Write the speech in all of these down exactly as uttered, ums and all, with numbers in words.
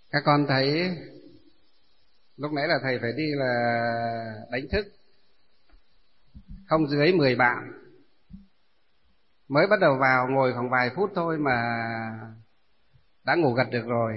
Các con thấy lúc nãy là thầy phải đi là đánh thức không dưới mười bạn, mới bắt đầu vào ngồi khoảng vài phút thôi mà đã ngủ gật được rồi.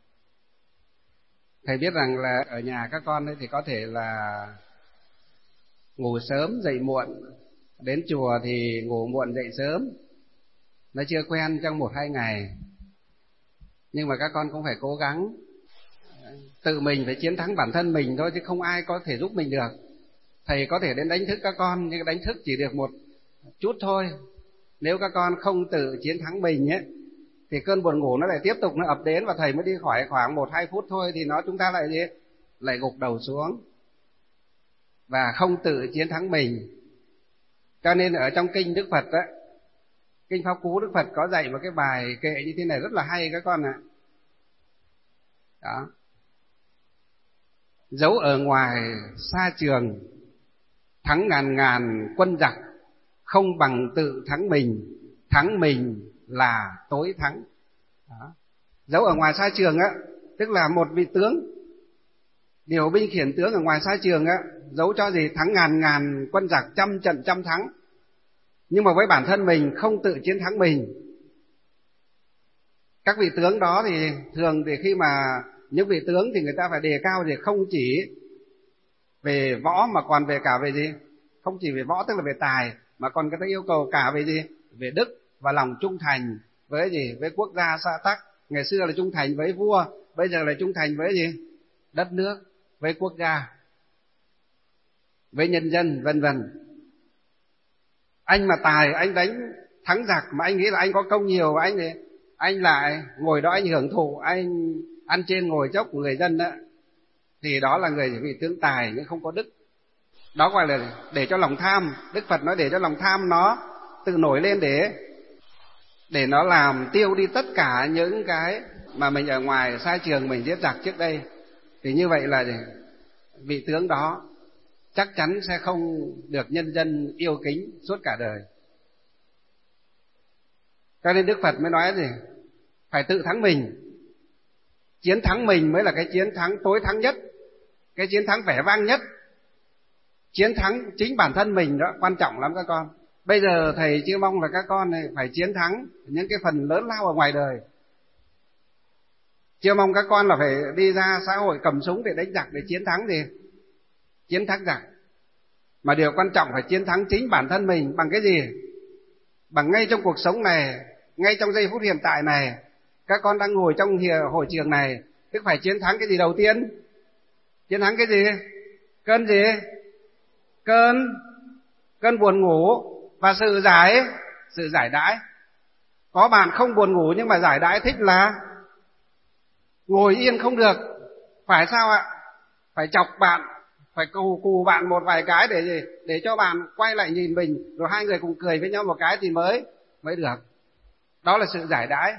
Thầy biết rằng là ở nhà các con ấy thì có thể là ngủ sớm dậy muộn, đến chùa thì ngủ muộn dậy sớm, nó chưa quen trong một hai ngày. Nhưng mà các con cũng phải cố gắng tự mình phải chiến thắng bản thân mình thôi, chứ không ai có thể giúp mình được. Thầy có thể đến đánh thức các con, nhưng đánh thức chỉ được một chút thôi. Nếu các con không tự chiến thắng mình ấy, thì cơn buồn ngủ nó lại tiếp tục nó ập đến, và thầy mới đi khỏi khoảng một hai phút thôi thì nó chúng ta lại gì? Lại gục đầu xuống và không tự chiến thắng mình. Cho nên ở trong kinh Đức Phật á, kinh Pháp Cú Đức Phật có dạy một cái bài kệ như thế này rất là hay các con ạ. Đó. Dẫu ở ngoài xa trường, thắng ngàn ngàn quân giặc, không bằng tự thắng mình, thắng mình là tối thắng. Đó. Dẫu ở ngoài xa trường á, tức là một vị tướng điều binh khiển tướng ở ngoài xa trường á, dẫu cho gì thắng ngàn ngàn quân giặc, trăm trận trăm thắng, nhưng mà với bản thân mình không tự chiến thắng mình. Các vị tướng đó thì thường thì khi mà những vị tướng thì người ta phải đề cao thì không chỉ về võ mà còn về cả về gì? Không chỉ về võ tức là về tài, mà còn người ta yêu cầu cả về gì? Về đức và lòng trung thành với gì? Với quốc gia xã tắc. Ngày xưa là trung thành với vua, bây giờ là trung thành với gì? Đất nước, với quốc gia, với nhân dân, vân vân. Anh mà tài, anh đánh thắng giặc mà anh nghĩ là anh có công nhiều, và anh anh lại ngồi đó anh hưởng thụ, anh ăn trên ngồi chốc của người dân đó, thì đó là người vị tướng tài nhưng không có đức. Đó gọi là để cho lòng tham. Đức Phật nói để cho lòng tham nó tự nổi lên để để nó làm tiêu đi tất cả những cái mà mình ở ngoài xa trường mình giết giặc trước đây. Thì như vậy là vị tướng đó chắc chắn sẽ không được nhân dân yêu kính suốt cả đời. Cho nên Đức Phật mới nói gì? Phải tự thắng mình. Chiến thắng mình mới là cái chiến thắng tối thắng nhất, cái chiến thắng vẻ vang nhất. Chiến thắng chính bản thân mình đó quan trọng lắm các con. Bây giờ thầy chỉ mong là các con này phải chiến thắng những cái phần lớn lao ở ngoài đời. Chưa mong các con là phải đi ra xã hội cầm súng để đánh giặc, để chiến thắng gì? Chiến thắng giặc. Mà điều quan trọng phải chiến thắng chính bản thân mình bằng cái gì? Bằng ngay trong cuộc sống này, ngay trong giây phút hiện tại này. Các con đang ngồi trong hội trường này, tức phải chiến thắng cái gì đầu tiên? Chiến thắng cái gì? Cơn gì? Cơn Cơn buồn ngủ và sự giải Sự giải đãi. Có bạn không buồn ngủ nhưng mà giải đãi thích là ngồi yên không được. Phải sao ạ? Phải chọc bạn, phải cù cù bạn một vài cái để gì? Để cho bạn quay lại nhìn mình, rồi hai người cùng cười với nhau một cái thì mới mới được. Đó là sự giải đãi.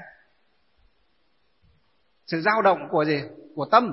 Sự dao động của gì? Của tâm.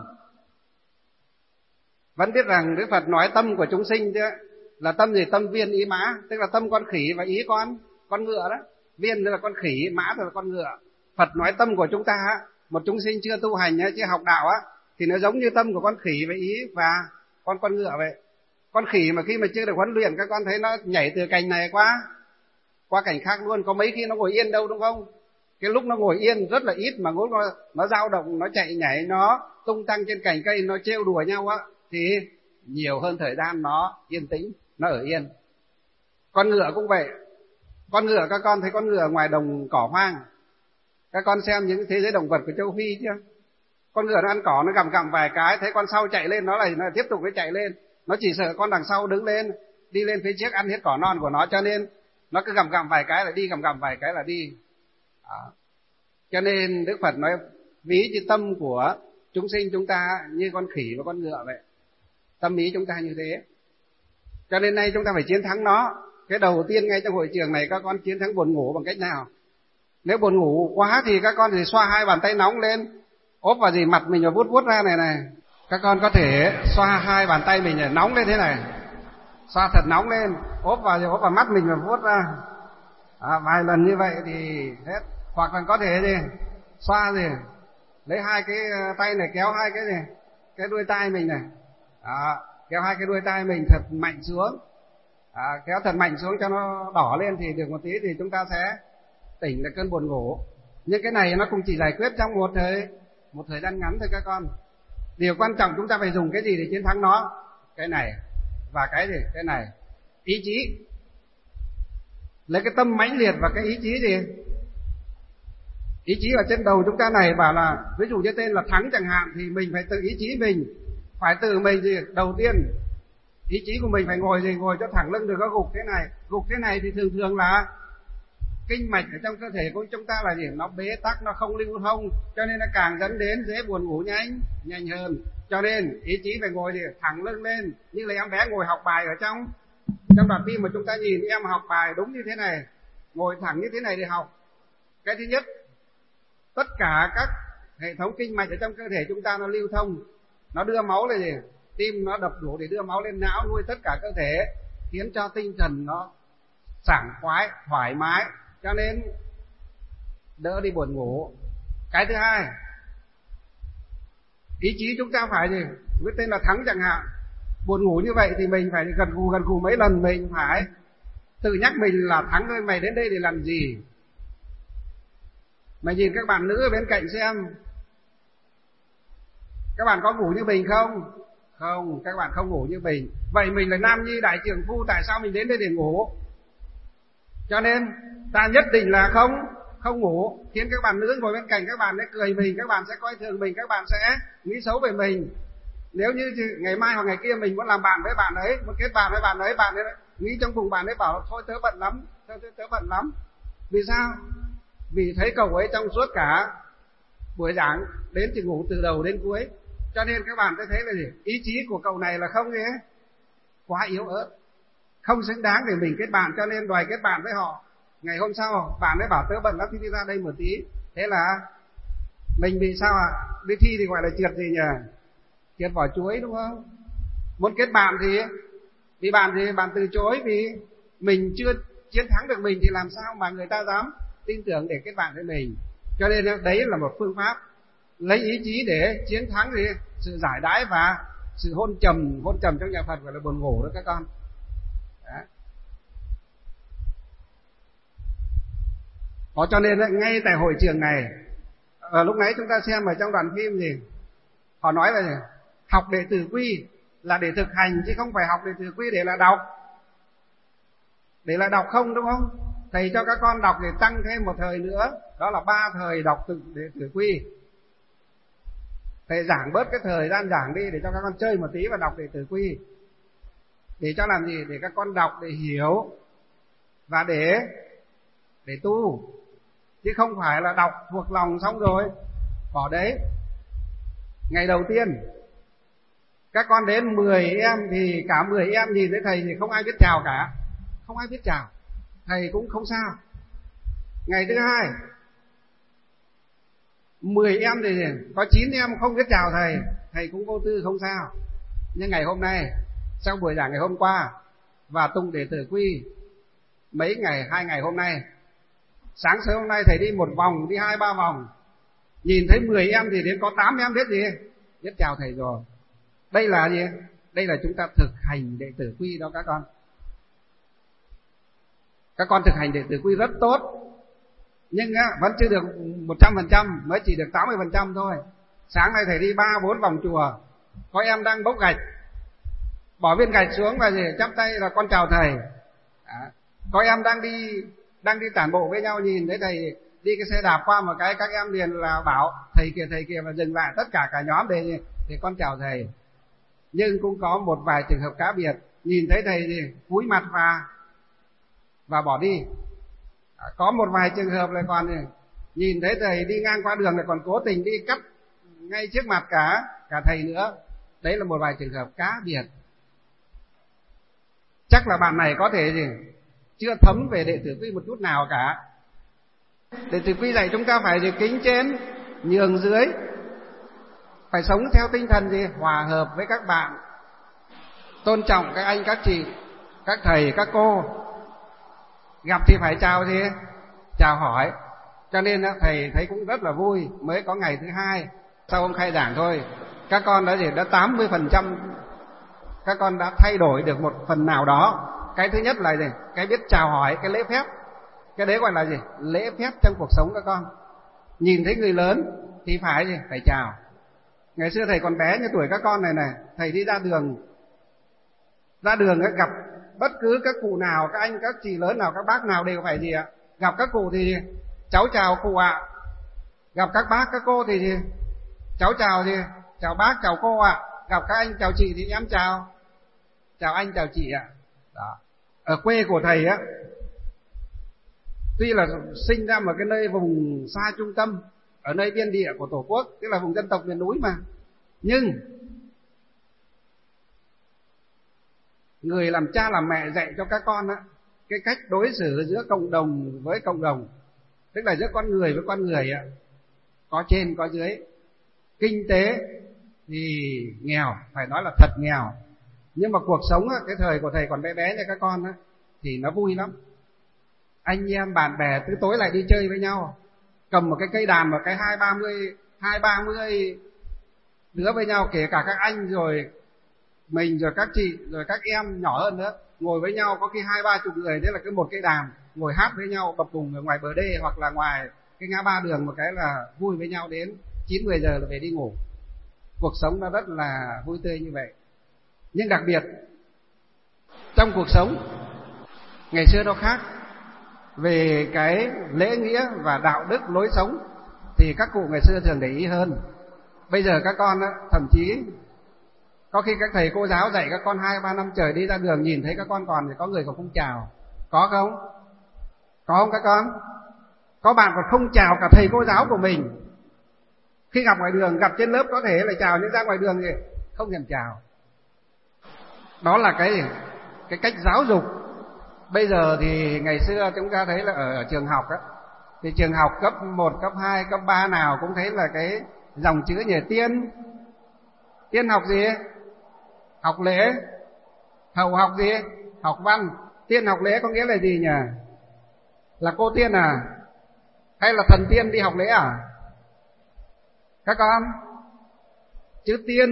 Vẫn biết rằng Đức Phật nói tâm của chúng sinh chứ, là tâm gì? Tâm viên ý mã, tức là tâm con khỉ và ý con con ngựa đó. Viên là con khỉ, mã là con ngựa. Phật nói tâm của chúng ta, một chúng sinh chưa tu hành, chưa học đạo á, thì nó giống như tâm của con khỉ với ý và con con ngựa vậy. Con khỉ mà khi mà chưa được huấn luyện, các con thấy nó nhảy từ cành này qua qua cành khác luôn, có mấy khi nó ngồi yên đâu, đúng không? Cái lúc nó ngồi yên rất là ít, mà lúc nó nó dao động, nó chạy nhảy, nó tung tăng trên cành cây, nó trêu đùa nhau á, thì nhiều hơn thời gian nó yên tĩnh, nó ở yên. Con ngựa cũng vậy. Con ngựa, các con thấy con ngựa ngoài đồng cỏ hoang, các con xem những thế giới động vật của châu Phi chưa? Con ngựa nó ăn cỏ, nó gặm gặm vài cái, thấy con sau chạy lên, nó lại nó tiếp tục nó chạy lên. Nó chỉ sợ con đằng sau đứng lên, đi lên phía trước ăn hết cỏ non của nó, cho nên nó cứ gặm gặm vài cái là đi, gặm gặm vài cái là đi. Đó. Cho nên Đức Phật nói ví như tâm của chúng sinh chúng ta như con khỉ và con ngựa vậy. Tâm ý chúng ta như thế. Cho nên nay chúng ta phải chiến thắng nó. Cái đầu tiên ngay trong hội trường này, các con chiến thắng buồn ngủ bằng cách nào? Nếu buồn ngủ quá thì các con thì xoa hai bàn tay nóng lên, ốp vào gì mặt mình và vuốt vuốt ra này này. Các con có thể xoa hai bàn tay mình để nóng lên thế này, xoa thật nóng lên, ốp vào ốp vào mắt mình và vuốt ra. À, vài lần như vậy thì hết. Hoặc là có thể gì xoa gì lấy hai cái tay này kéo hai cái này, cái đuôi tai mình này, đó, kéo hai cái đuôi tai mình thật mạnh xuống, à, kéo thật mạnh xuống cho nó đỏ lên thì được một tí thì chúng ta sẽ tỉnh được cơn buồn ngủ. Nhưng cái này nó cũng chỉ giải quyết trong một thời một thời gian ngắn thôi các con. Điều quan trọng chúng ta phải dùng cái gì để chiến thắng nó? Cái này và cái gì? Cái này, ý chí. Lấy cái tâm mãnh liệt và cái ý chí gì? Ý chí ở trên đầu chúng ta này bảo là ví dụ như tên là thắng chẳng hạn, thì mình phải tự ý chí mình, phải tự mình gì đầu tiên ý chí của mình phải ngồi gì ngồi cho thẳng lưng, đừng có gục thế này. Gục thế này thì thường thường là kinh mạch ở trong cơ thể của chúng ta là gì? Nó bế tắc, nó không lưu thông, cho nên nó càng dẫn đến dễ buồn ngủ nhanh nhanh hơn. Cho nên ý chí phải ngồi thì thẳng lưng lên, như là em bé ngồi học bài ở trong trong đoạn phim mà chúng ta nhìn em học bài đúng như thế này, ngồi thẳng như thế này để học. Cái thứ nhất, tất cả các hệ thống kinh mạch ở trong cơ thể chúng ta nó lưu thông, nó đưa máu lên gì? Tim nó đập đủ để đưa máu lên não, nuôi tất cả cơ thể, khiến cho tinh thần nó sảng khoái, thoải mái, cho nên đỡ đi buồn ngủ. Cái thứ hai, ý chí chúng ta phải gì? Với tên là thắng chẳng hạn, buồn ngủ như vậy thì mình phải gật gù gật gù mấy lần, mình phải tự nhắc mình là thắng ơi, mày đến đây để làm gì? Mày nhìn các bạn nữ ở bên cạnh xem, các bạn có ngủ như mình không? Không, các bạn không ngủ như mình. Vậy mình là nam nhi đại trượng phu, tại sao mình đến đây để ngủ? Cho nên ta nhất định là không không ngủ, khiến các bạn nữ ngồi bên cạnh các bạn sẽ cười mình, các bạn sẽ coi thường mình, các bạn sẽ nghĩ xấu về mình. Nếu như ngày mai hoặc ngày kia mình muốn làm bạn với bạn ấy, muốn kết bạn với bạn ấy, bạn ấy nghĩ trong bụng bạn ấy bảo thôi tớ bận lắm, tớ, tớ, tớ bận lắm. Vì sao? Vì thấy cậu ấy trong suốt cả buổi giảng đến chỉ ngủ từ đầu đến cuối. Cho nên các bạn sẽ thấy là gì? Ý chí của cậu này là không gì hết, quá yếu ớt, không xứng đáng để mình kết bạn, cho nên đòi kết bạn với họ. Ngày hôm sau bạn ấy bảo tớ bận lắm thì đi ra đây một tí. Thế là mình bị sao ạ? À? Đi thi thì gọi là trượt gì nhỉ? Trượt vỏ chuối đúng không? Muốn kết bạn thì vì bạn thì bạn từ chối, vì mình chưa chiến thắng được mình thì làm sao mà người ta dám tin tưởng để kết bạn với mình. Cho nên đấy là một phương pháp lấy ý chí để chiến thắng gì? Sự giải đãi và sự hôn trầm. Hôn trầm trong nhà Phật gọi là buồn ngủ đó các con. Đó. Đó, cho nên ngay tại hội trường này, ở lúc nãy chúng ta xem ở trong đoạn phim gì họ nói là gì? Học đệ tử quy là để thực hành, chứ không phải học đệ tử quy để là đọc. Để là đọc không, đúng không? Thầy cho các con đọc để tăng thêm một thời nữa, đó là ba thời đọc từ đệ tử quy. Thầy giảng bớt cái thời gian giảng đi để cho các con chơi một tí và đọc đệ tử quy. Để cho làm gì? Để các con đọc để hiểu và để để tu, chứ không phải là đọc thuộc lòng xong rồi bỏ đấy. Ngày đầu tiên các con đến mười em thì cả mười em nhìn thấy thầy thì không ai biết chào cả, không ai biết chào, thầy cũng không sao. Ngày thứ hai mười em thì có chín em không biết chào thầy, thầy cũng vô tư không sao. Nhưng ngày hôm nay, sau buổi giảng ngày hôm qua và tụng đệ tử quy mấy ngày, hai ngày hôm nay, sáng sớm hôm nay thầy đi một vòng, đi hai ba vòng, nhìn thấy mười em thì đến có tám em biết gì? Biết chào thầy rồi. Đây là gì? Đây là chúng ta thực hành đệ tử quy đó các con. Các con thực hành đệ tử quy rất tốt, nhưng á, vẫn chưa được một trăm phần trăm, mới chỉ được tám mươi phần trăm thôi. Sáng nay thầy đi ba bốn vòng chùa, có em đang bốc gạch, bỏ viên gạch xuống và gì chắp tay là con chào thầy. À, có em đang đi đang đi tản bộ với nhau, nhìn thấy thầy đi cái xe đạp qua một cái, các em liền là bảo thầy kìa thầy kìa, và dừng lại tất cả cả nhóm để để con chào thầy. Nhưng cũng có một vài trường hợp cá biệt, nhìn thấy thầy thì cúi mặt và và bỏ đi. À, có một vài trường hợp lại còn thì nhìn thấy thầy đi ngang qua đường lại còn cố tình đi cắt ngay trước mặt cả cả thầy nữa. Đấy là một vài trường hợp cá biệt. Chắc là bạn này có thể gì chưa thấm về đệ tử quy một chút nào cả. Đệ tử quy dạy chúng ta phải gì kính trên, nhường dưới, phải sống theo tinh thần gì hòa hợp với các bạn, tôn trọng các anh các chị, các thầy các cô, gặp thì phải chào gì chào hỏi, Cho nên thầy thấy cũng rất là vui. Mới có ngày thứ hai sau hôm khai giảng thôi, các con đã gì đã tám mươi phần trăm các con đã thay đổi được một phần nào đó. Cái thứ nhất là gì? Cái biết chào hỏi, cái lễ phép. Cái đấy gọi là gì? Lễ phép trong cuộc sống các con. Nhìn thấy người lớn thì phải gì? Phải chào. Ngày xưa thầy còn bé như tuổi các con này này, thầy đi ra đường, ra đường gặp bất cứ các cụ nào, các anh, các chị lớn nào, các bác nào đều phải gì ạ? Gặp các cụ thì cháu chào cụ ạ. Gặp các bác, các cô thì gì? Cháu chào gì? Chào bác, chào cô ạ. Gặp các anh, chào chị thì em chào. Chào anh, chào chị ạ. Đó. Ở quê của thầy á, tuy là sinh ra một cái nơi vùng xa trung tâm, ở nơi biên địa của Tổ quốc, tức là vùng dân tộc miền núi mà, nhưng người làm cha làm mẹ dạy cho các con á, cái cách đối xử giữa cộng đồng với cộng đồng, tức là giữa con người với con người á, có trên có dưới. Kinh tế thì nghèo, phải nói là thật nghèo, nhưng mà cuộc sống á, cái thời của thầy còn bé bé như các con á, thì nó vui lắm. Anh em bạn bè từ tối lại đi chơi với nhau, cầm một cái cây đàn, một cái hai ba mươi hai ba mươi đứa với nhau, kể cả các anh rồi mình rồi các chị rồi các em nhỏ hơn nữa, ngồi với nhau có khi hai ba chục người, thế là cứ một cây đàn ngồi hát với nhau bập bùng ở ngoài bờ đê hoặc là ngoài cái ngã ba đường, một cái là vui với nhau đến chín mười giờ là về đi ngủ. Cuộc sống nó rất là vui tươi như vậy. Nhưng đặc biệt trong cuộc sống ngày xưa nó khác. Về cái lễ nghĩa và đạo đức lối sống thì các cụ ngày xưa thường để ý hơn. Bây giờ các con á, thậm chí có khi các thầy cô giáo dạy các con hai ba năm trời, đi ra đường nhìn thấy các con còn thì có người còn không chào. Có không? Có không các con? Có bạn còn không chào cả thầy cô giáo của mình. Khi gặp ngoài đường, gặp trên lớp có thể là chào, nhưng ra ngoài đường thì không thèm chào. Đó là cái cái cách giáo dục. Bây giờ thì ngày xưa chúng ta thấy là ở, ở trường học á, thì trường học cấp một, cấp hai, cấp ba nào cũng thấy là cái dòng chữ nhỉ, tiên. Tiên học gì? Học lễ. Hậu học gì? Học văn. Tiên học lễ có nghĩa là gì nhỉ? Là cô tiên à? Hay là thần tiên đi học lễ à? Các con, chữ tiên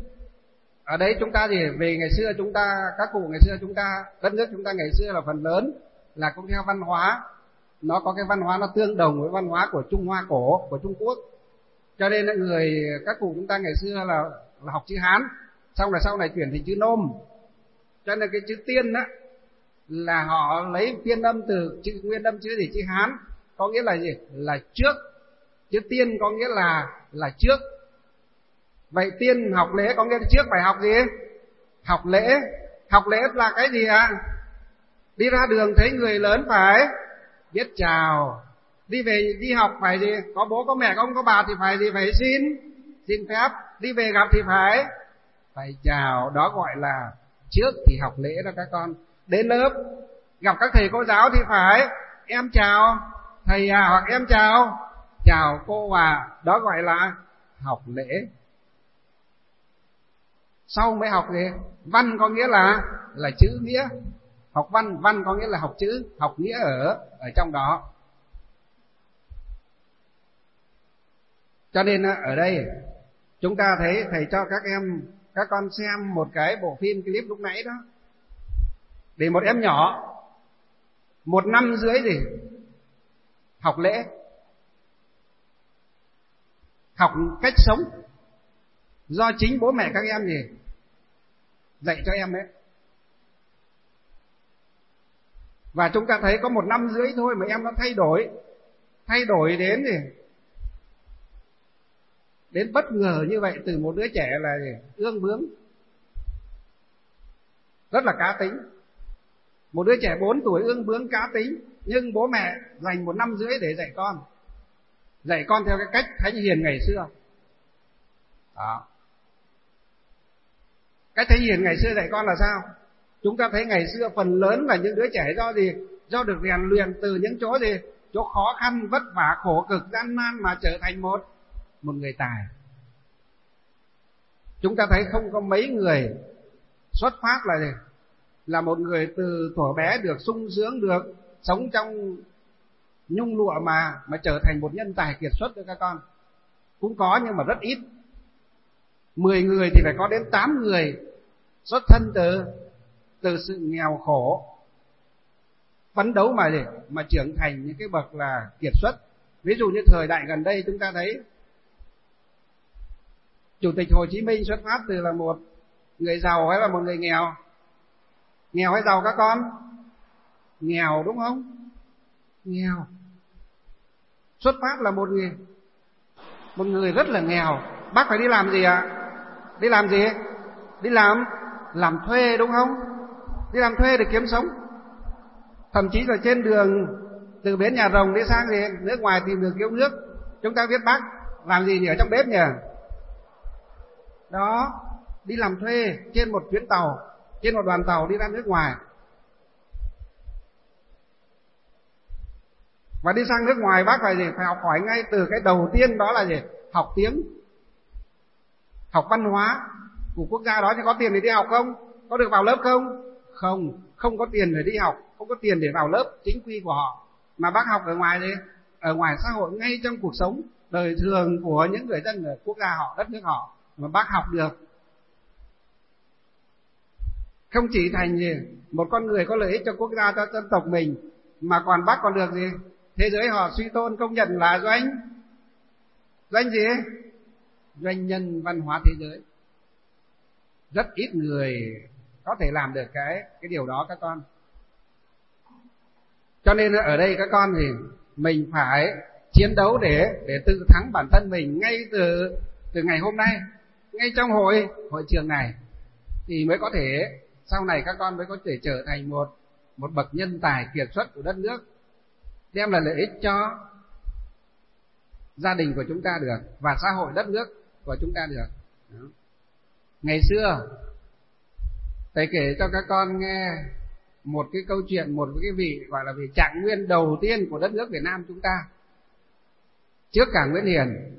ở đấy chúng ta gì? Về ngày xưa chúng ta, các cụ ngày xưa chúng ta, đất nước chúng ta ngày xưa là phần lớn là cũng theo văn hóa, nó có cái văn hóa nó tương đồng với văn hóa của Trung Hoa cổ, của Trung Quốc. Cho nên là người các cụ chúng ta ngày xưa là, là học chữ Hán, xong là sau này chuyển thành chữ Nôm. Cho nên cái chữ tiên á là họ lấy phiên âm từ chữ nguyên âm chữ gì? Chữ Hán, có nghĩa là gì? Là trước. Chữ tiên có nghĩa là là trước. Vậy tiên học lễ có nghĩa là trước phải học gì? Học lễ. Học lễ là cái gì ạ? À? Đi ra đường thấy người lớn phải biết chào. Đi về đi học phải gì? Có bố có mẹ có ông có bà thì phải gì? Phải xin xin phép. Đi về gặp thì phải phải chào. Đó gọi là trước thì học lễ đó các con. Đến lớp gặp các thầy cô giáo thì phải em chào thầy à, hoặc em chào chào cô à. Đó gọi là học lễ. Sau mới học gì? Văn có nghĩa là là chữ nghĩa. Học văn, văn có nghĩa là học chữ, học nghĩa ở ở trong đó. Cho nên ở đây chúng ta thấy thầy cho các em, các con xem một cái bộ phim clip lúc nãy đó. Để một em nhỏ một năm dưới gì học lễ, học cách sống do chính bố mẹ các em gì dạy cho em đấy. Và chúng ta thấy có một năm rưỡi thôi mà em nó thay đổi, thay đổi đến gì, đến bất ngờ như vậy. Từ một đứa trẻ là gì? Ương bướng, rất là cá tính. Một đứa trẻ bốn tuổi ương bướng cá tính, nhưng bố mẹ dành một năm rưỡi để dạy con, dạy con theo cái cách thánh hiền ngày xưa. Đó. Cách thánh hiền ngày xưa dạy con là sao? Chúng ta thấy ngày xưa phần lớn là những đứa trẻ do gì? Do được rèn luyện từ những chỗ gì? Chỗ khó khăn, vất vả, khổ cực, gian nan mà trở thành một một người tài. Chúng ta thấy không có mấy người xuất phát là gì? Là một người từ thuở bé được sung sướng, được sống trong nhung lụa mà mà trở thành một nhân tài kiệt xuất cho các con. Cũng có nhưng mà rất ít. Mười người thì phải có đến tám người xuất thân từ từ sự nghèo khổ, phấn đấu mà để mà trưởng thành những cái bậc là kiệt xuất. Ví dụ như thời đại gần đây chúng ta thấy Chủ tịch Hồ Chí Minh xuất phát từ là một người giàu hay là một người nghèo? Nghèo hay giàu các con? Nghèo đúng không? Nghèo. Xuất phát là một người một người rất là nghèo. Bác phải đi làm gì ạ? À? Đi làm gì? Đi làm làm thuê đúng không? Đi làm thuê để kiếm sống. Thậm chí là trên đường từ bến Nhà Rồng đi sang gì nước ngoài tìm đường kiếm nước, chúng ta biết bác làm gì nhỉ? Ở trong bếp nhỉ? Đó, đi làm thuê trên một chuyến tàu, trên một đoàn tàu đi ra nước ngoài. Và đi sang nước ngoài bác phải gì? Phải học hỏi ngay từ cái đầu tiên, đó là gì? Học tiếng, học văn hóa của quốc gia đó. Thì có tiền để đi học không? Có được vào lớp không? Không, không có tiền để đi học, không có tiền để vào lớp chính quy của họ. Mà bác học ở ngoài gì? Ở ngoài xã hội, ngay trong cuộc sống đời thường của những người dân ở quốc gia họ, đất nước họ mà bác học được. Không chỉ thành gì? Một con người có lợi ích cho quốc gia, cho dân tộc mình, mà còn bác còn được gì? Thế giới họ suy tôn công nhận là doanh doanh gì? Doanh nhân văn hóa thế giới. Rất ít người có thể làm được cái cái điều đó các con. Cho nên ở đây các con thì mình phải chiến đấu để để tự thắng bản thân mình ngay từ từ ngày hôm nay, ngay trong hội hội trường này, thì mới có thể sau này các con mới có thể trở thành một một bậc nhân tài kiệt xuất của đất nước, đem lại lợi ích cho gia đình của chúng ta được và xã hội đất nước của chúng ta được. Đó. Ngày xưa thầy kể cho các con nghe một cái câu chuyện, một cái vị gọi là vị trạng nguyên đầu tiên của đất nước Việt Nam chúng ta, trước cả Nguyễn Hiền.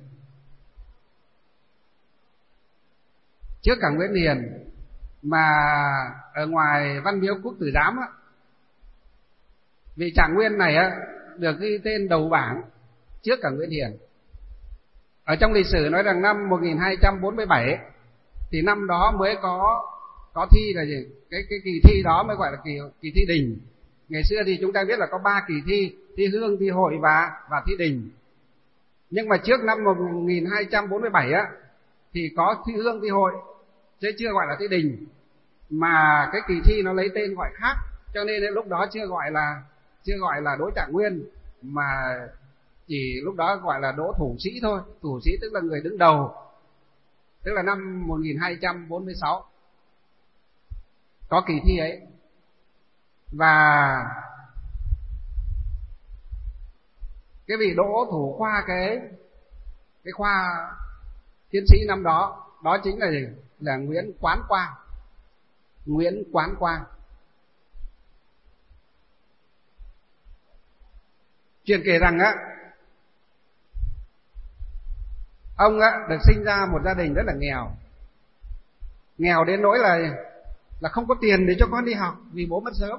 Trước cả Nguyễn Hiền mà ở ngoài Văn Miếu Quốc Tử Giám á, vị trạng nguyên này á được ghi tên đầu bảng trước cả Nguyễn Hiền. Ở trong lịch sử nói rằng năm một nghìn hai trăm bốn mươi bảy thì năm đó mới có có thi là gì? Cái cái kỳ thi đó mới gọi là kỳ kỳ thi đình. Ngày xưa thì chúng ta biết là có ba kỳ thi, thi hương, thi hội và và thi đình. Nhưng mà trước năm một nghìn hai trăm bốn mươi bảy á thì có thi hương, thi hội chứ chưa gọi là thi đình. Mà cái kỳ thi nó lấy tên gọi khác, cho nên lúc đó chưa gọi là chưa gọi là Đỗ Trạng Nguyên, mà chỉ lúc đó gọi là Đỗ Thủ Sĩ thôi. Thủ Sĩ tức là người đứng đầu, tức là năm một nghìn hai trăm bốn mươi sáu có kỳ thi ấy. Và cái vị Đỗ thủ khoa cái cái khoa tiến sĩ năm đó, đó chính là gì? Là Nguyễn Quán Quang. Nguyễn Quán Quang. Chuyện kể rằng á, ông á được sinh ra một gia đình rất là nghèo, nghèo đến nỗi là là không có tiền để cho con đi học vì bố mất sớm.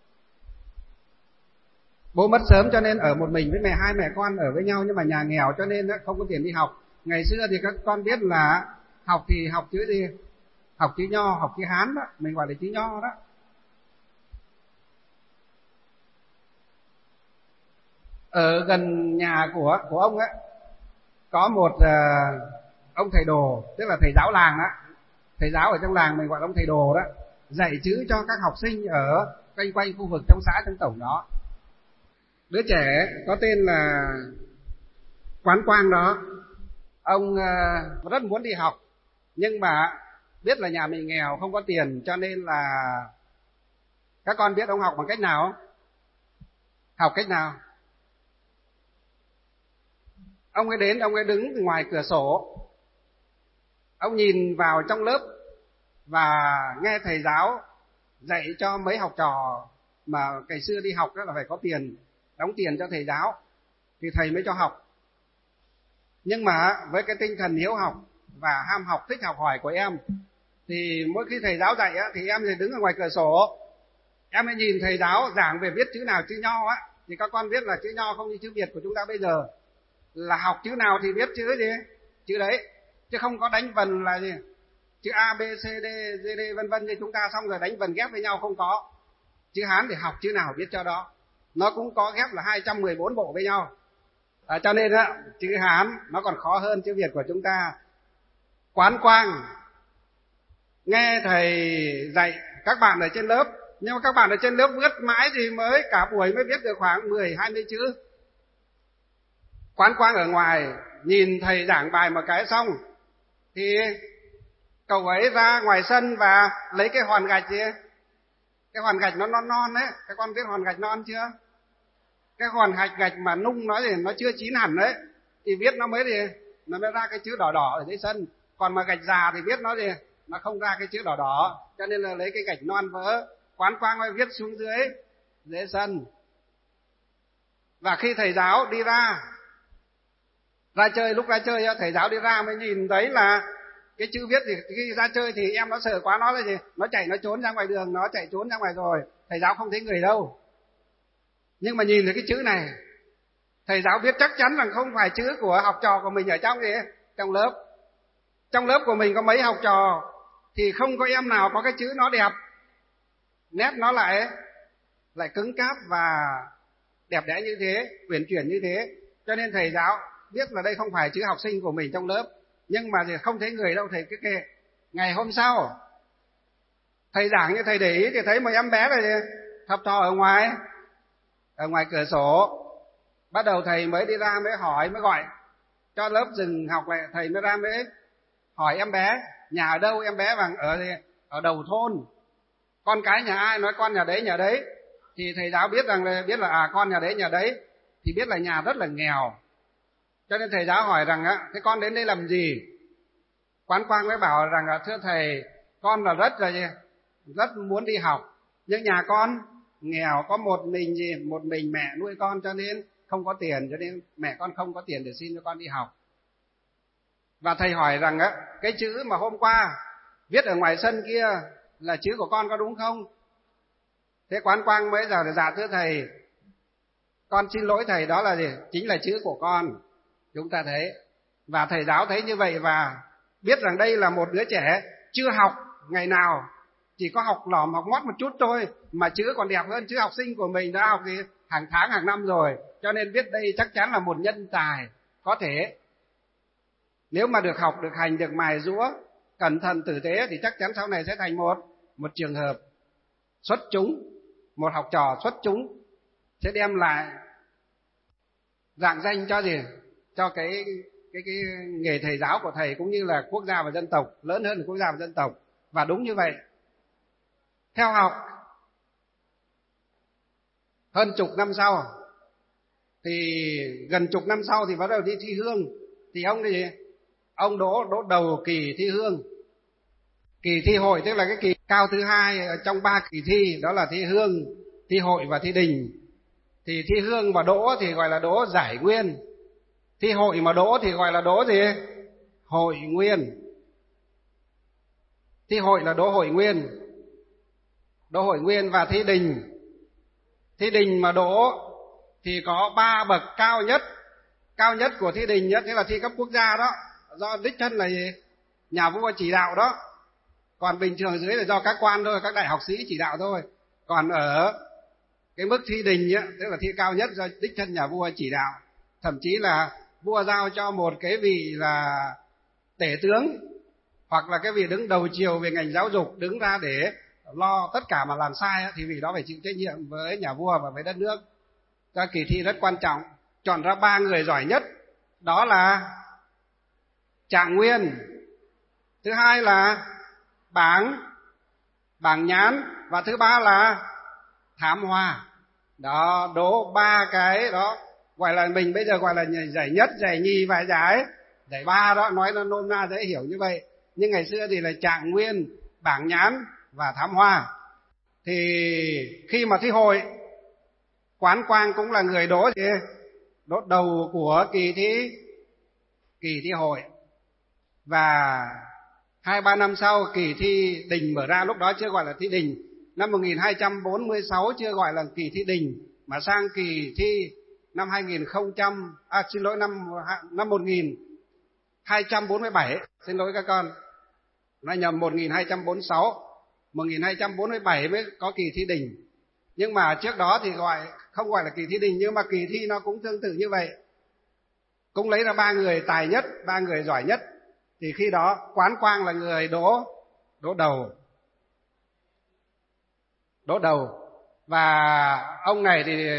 Bố mất sớm cho nên ở một mình với mẹ, hai mẹ con ở với nhau, nhưng mà nhà nghèo cho nên không có tiền đi học. Ngày xưa thì các con biết là học thì học chữ gì? Học chữ Nho, học chữ Hán đó, mình gọi là chữ Nho đó. Ở gần nhà của của ông ấy có một uh, ông thầy đồ, tức là thầy giáo làng đó. Thầy giáo ở trong làng mình gọi là ông thầy đồ đó, dạy chữ cho các học sinh ở quanh quanh khu vực trong xã, trong tổng đó. Đứa trẻ có tên là Quán Quang đó, ông uh, rất muốn đi học, nhưng mà biết là nhà mình nghèo không có tiền, cho nên là các con biết ông học bằng cách nào không? Học cách nào? Ông ấy đến, ông ấy đứng ngoài cửa sổ, ông nhìn vào trong lớp và nghe thầy giáo dạy cho mấy học trò, mà ngày xưa đi học đó là phải có tiền, đóng tiền cho thầy giáo thì thầy mới cho học. Nhưng mà với cái tinh thần hiếu học và ham học, thích học hỏi của em, thì mỗi khi thầy giáo dạy á, thì em thì đứng ở ngoài cửa sổ, em mới nhìn thầy giáo giảng về viết chữ nào chữ Nho á, thì các con biết là chữ Nho không như chữ Việt của chúng ta bây giờ, là học chữ nào thì biết chữ gì, chữ đấy, chứ không có đánh vần là gì, chữ A, B, C, D, D, D vân vân như chúng ta xong rồi đánh vần ghép với nhau, không có. Chữ Hán thì học chữ nào biết cho đó, nó cũng có ghép là hai trăm mười bốn bộ với nhau. À, cho nên á, chữ Hán nó còn khó hơn chữ Việt của chúng ta. Quán quang, nghe thầy dạy các bạn ở trên lớp, nhưng mà các bạn ở trên lớp viết mãi thì mới cả buổi mới viết được khoảng mười hai mươi chữ. Quán quang ở ngoài nhìn thầy giảng bài một cái xong thì cậu ấy ra ngoài sân và lấy cái hòn gạch gì, cái hòn gạch nó non non đấy, các con biết hòn gạch non chưa? Cái hòn gạch gạch mà nung nó thì nó chưa chín hẳn đấy, thì viết nó mới gì, nó mới ra cái chữ đỏ đỏ ở dưới sân. Còn mà gạch già thì viết nó gì, nó không ra cái chữ đỏ đỏ, cho nên là lấy cái gạch non vỡ, Quán quang mới viết xuống dưới dưới sân. Và khi thầy giáo đi ra ra chơi, lúc ra chơi thầy giáo đi ra mới nhìn thấy là cái chữ viết, thì khi ra chơi thì em nó sợ quá, nó là gì, nó chạy nó trốn ra ngoài đường, nó chạy trốn ra ngoài rồi, thầy giáo không thấy người đâu. Nhưng mà nhìn thấy cái chữ này, thầy giáo biết chắc chắn rằng không phải chữ của học trò của mình ở trong gì trong lớp. Trong lớp của mình có mấy học trò thì không có em nào có cái chữ nó đẹp, nét nó lại lại cứng cáp và đẹp đẽ như thế, uyển chuyển như thế. Cho nên thầy giáo biết là đây không phải chữ học sinh của mình trong lớp, nhưng mà thì không thấy người đâu, thầy cứ kệ. Ngày hôm sau thầy giảng như thầy để ý thì thấy một em bé này thập thò ở ngoài ở ngoài cửa sổ. Bắt đầu thầy mới đi ra mới hỏi, mới gọi cho lớp dừng học lại, thầy mới ra mới hỏi em bé nhà ở đâu. Em bé bằng ở ở đầu thôn, con cái nhà ai, nói con nhà đấy nhà đấy. Thì thầy giáo biết rằng là biết là à con nhà đấy nhà đấy, thì biết là nhà rất là nghèo. Cho nên thầy giáo hỏi rằng á, thế con đến đây làm gì? Quán quang mới bảo rằng là thưa thầy, con là rất là gì, rất muốn đi học, nhưng nhà con nghèo, có một mình gì một mình mẹ nuôi con, cho nên không có tiền, cho nên mẹ con không có tiền để xin cho con đi học. Và thầy hỏi rằng á, cái chữ mà hôm qua viết ở ngoài sân kia là chữ của con có đúng không? Thế Quán quang mới giờ là dạ thưa thầy, con xin lỗi thầy, đó là gì, chính là chữ của con. Chúng ta thấy, và thầy giáo thấy như vậy và biết rằng đây là một đứa trẻ chưa học ngày nào, chỉ có học lỏm học mót một chút thôi, mà chữ còn đẹp hơn chữ học sinh của mình đã học thì hàng tháng hàng năm rồi. Cho nên biết đây chắc chắn là một nhân tài, có thể nếu mà được học, được hành, được mài giũa cẩn thận tử tế thì chắc chắn sau này sẽ thành một một trường hợp xuất chúng, một học trò xuất chúng, sẽ đem lại rạng danh cho gì, cho cái cái cái nghề thầy giáo của thầy, cũng như là quốc gia và dân tộc, lớn hơn quốc gia và dân tộc. Và đúng như vậy. Theo học hơn chục năm sau, thì gần chục năm sau thì bắt đầu đi thi hương. Thì ông gì ông đỗ đỗ đầu kỳ thi hương. Kỳ thi hội tức là cái kỳ cao thứ hai trong ba kỳ thi, đó là thi hương, thi hội và thi đình. Thì thi hương mà đỗ thì gọi là đỗ giải nguyên, thi hội mà đỗ thì gọi là đỗ gì, hội nguyên. Thi hội là đỗ hội nguyên, đỗ hội nguyên. Và thi đình, thi đình mà đỗ thì có ba bậc cao nhất. Cao nhất của thi đình nhất, thế là thi cấp quốc gia đó, do đích thân là gì, nhà vua chỉ đạo đó. Còn bình thường dưới là do các quan thôi, các đại học sĩ chỉ đạo thôi. Còn ở cái mức thi đình ấy, tức là thi cao nhất do đích thân nhà vua chỉ đạo. Thậm chí là vua giao cho một cái vị là tể tướng, hoặc là cái vị đứng đầu triều về ngành giáo dục, đứng ra để lo tất cả mà làm sai ấy, thì vị đó phải chịu trách nhiệm với nhà vua và với đất nước. Cho kỳ thi rất quan trọng, chọn ra ba người giỏi nhất, đó là Trạng Nguyên, thứ hai là Bảng Bảng Nhán, và thứ ba là Thám Hoa. Đó, đố ba cái đó, gọi là mình bây giờ gọi là giải nhất, giải nhì và giải giải ba đó, nói nó nôm na dễ hiểu như vậy. Nhưng ngày xưa thì là Trạng Nguyên, Bảng Nhán và Thám Hoa. Thì khi mà thi hội, Quán Quang cũng là người đố thì đố đầu của kỳ thi kỳ thi hội. Và hai ba năm sau kỳ thi đình mở ra, lúc đó chưa gọi là thi đình. Năm một nghìn hai trăm bốn mươi sáu chưa gọi là kỳ thi đình, mà sang kỳ thi năm hai nghìn không trăm à xin lỗi năm năm một nghìn hai trăm bốn mươi bảy, xin lỗi các con, nói nhầm, một nghìn hai trăm bốn mươi sáu, một nghìn hai trăm bốn mươi bảy mới có kỳ thi đình. Nhưng mà trước đó thì gọi không gọi là kỳ thi đình, nhưng mà kỳ thi nó cũng tương tự như vậy, cũng lấy ra ba người tài nhất, ba người giỏi nhất. Thì khi đó Quán Quang là người đỗ đỗ đầu đỗ đầu và ông này thì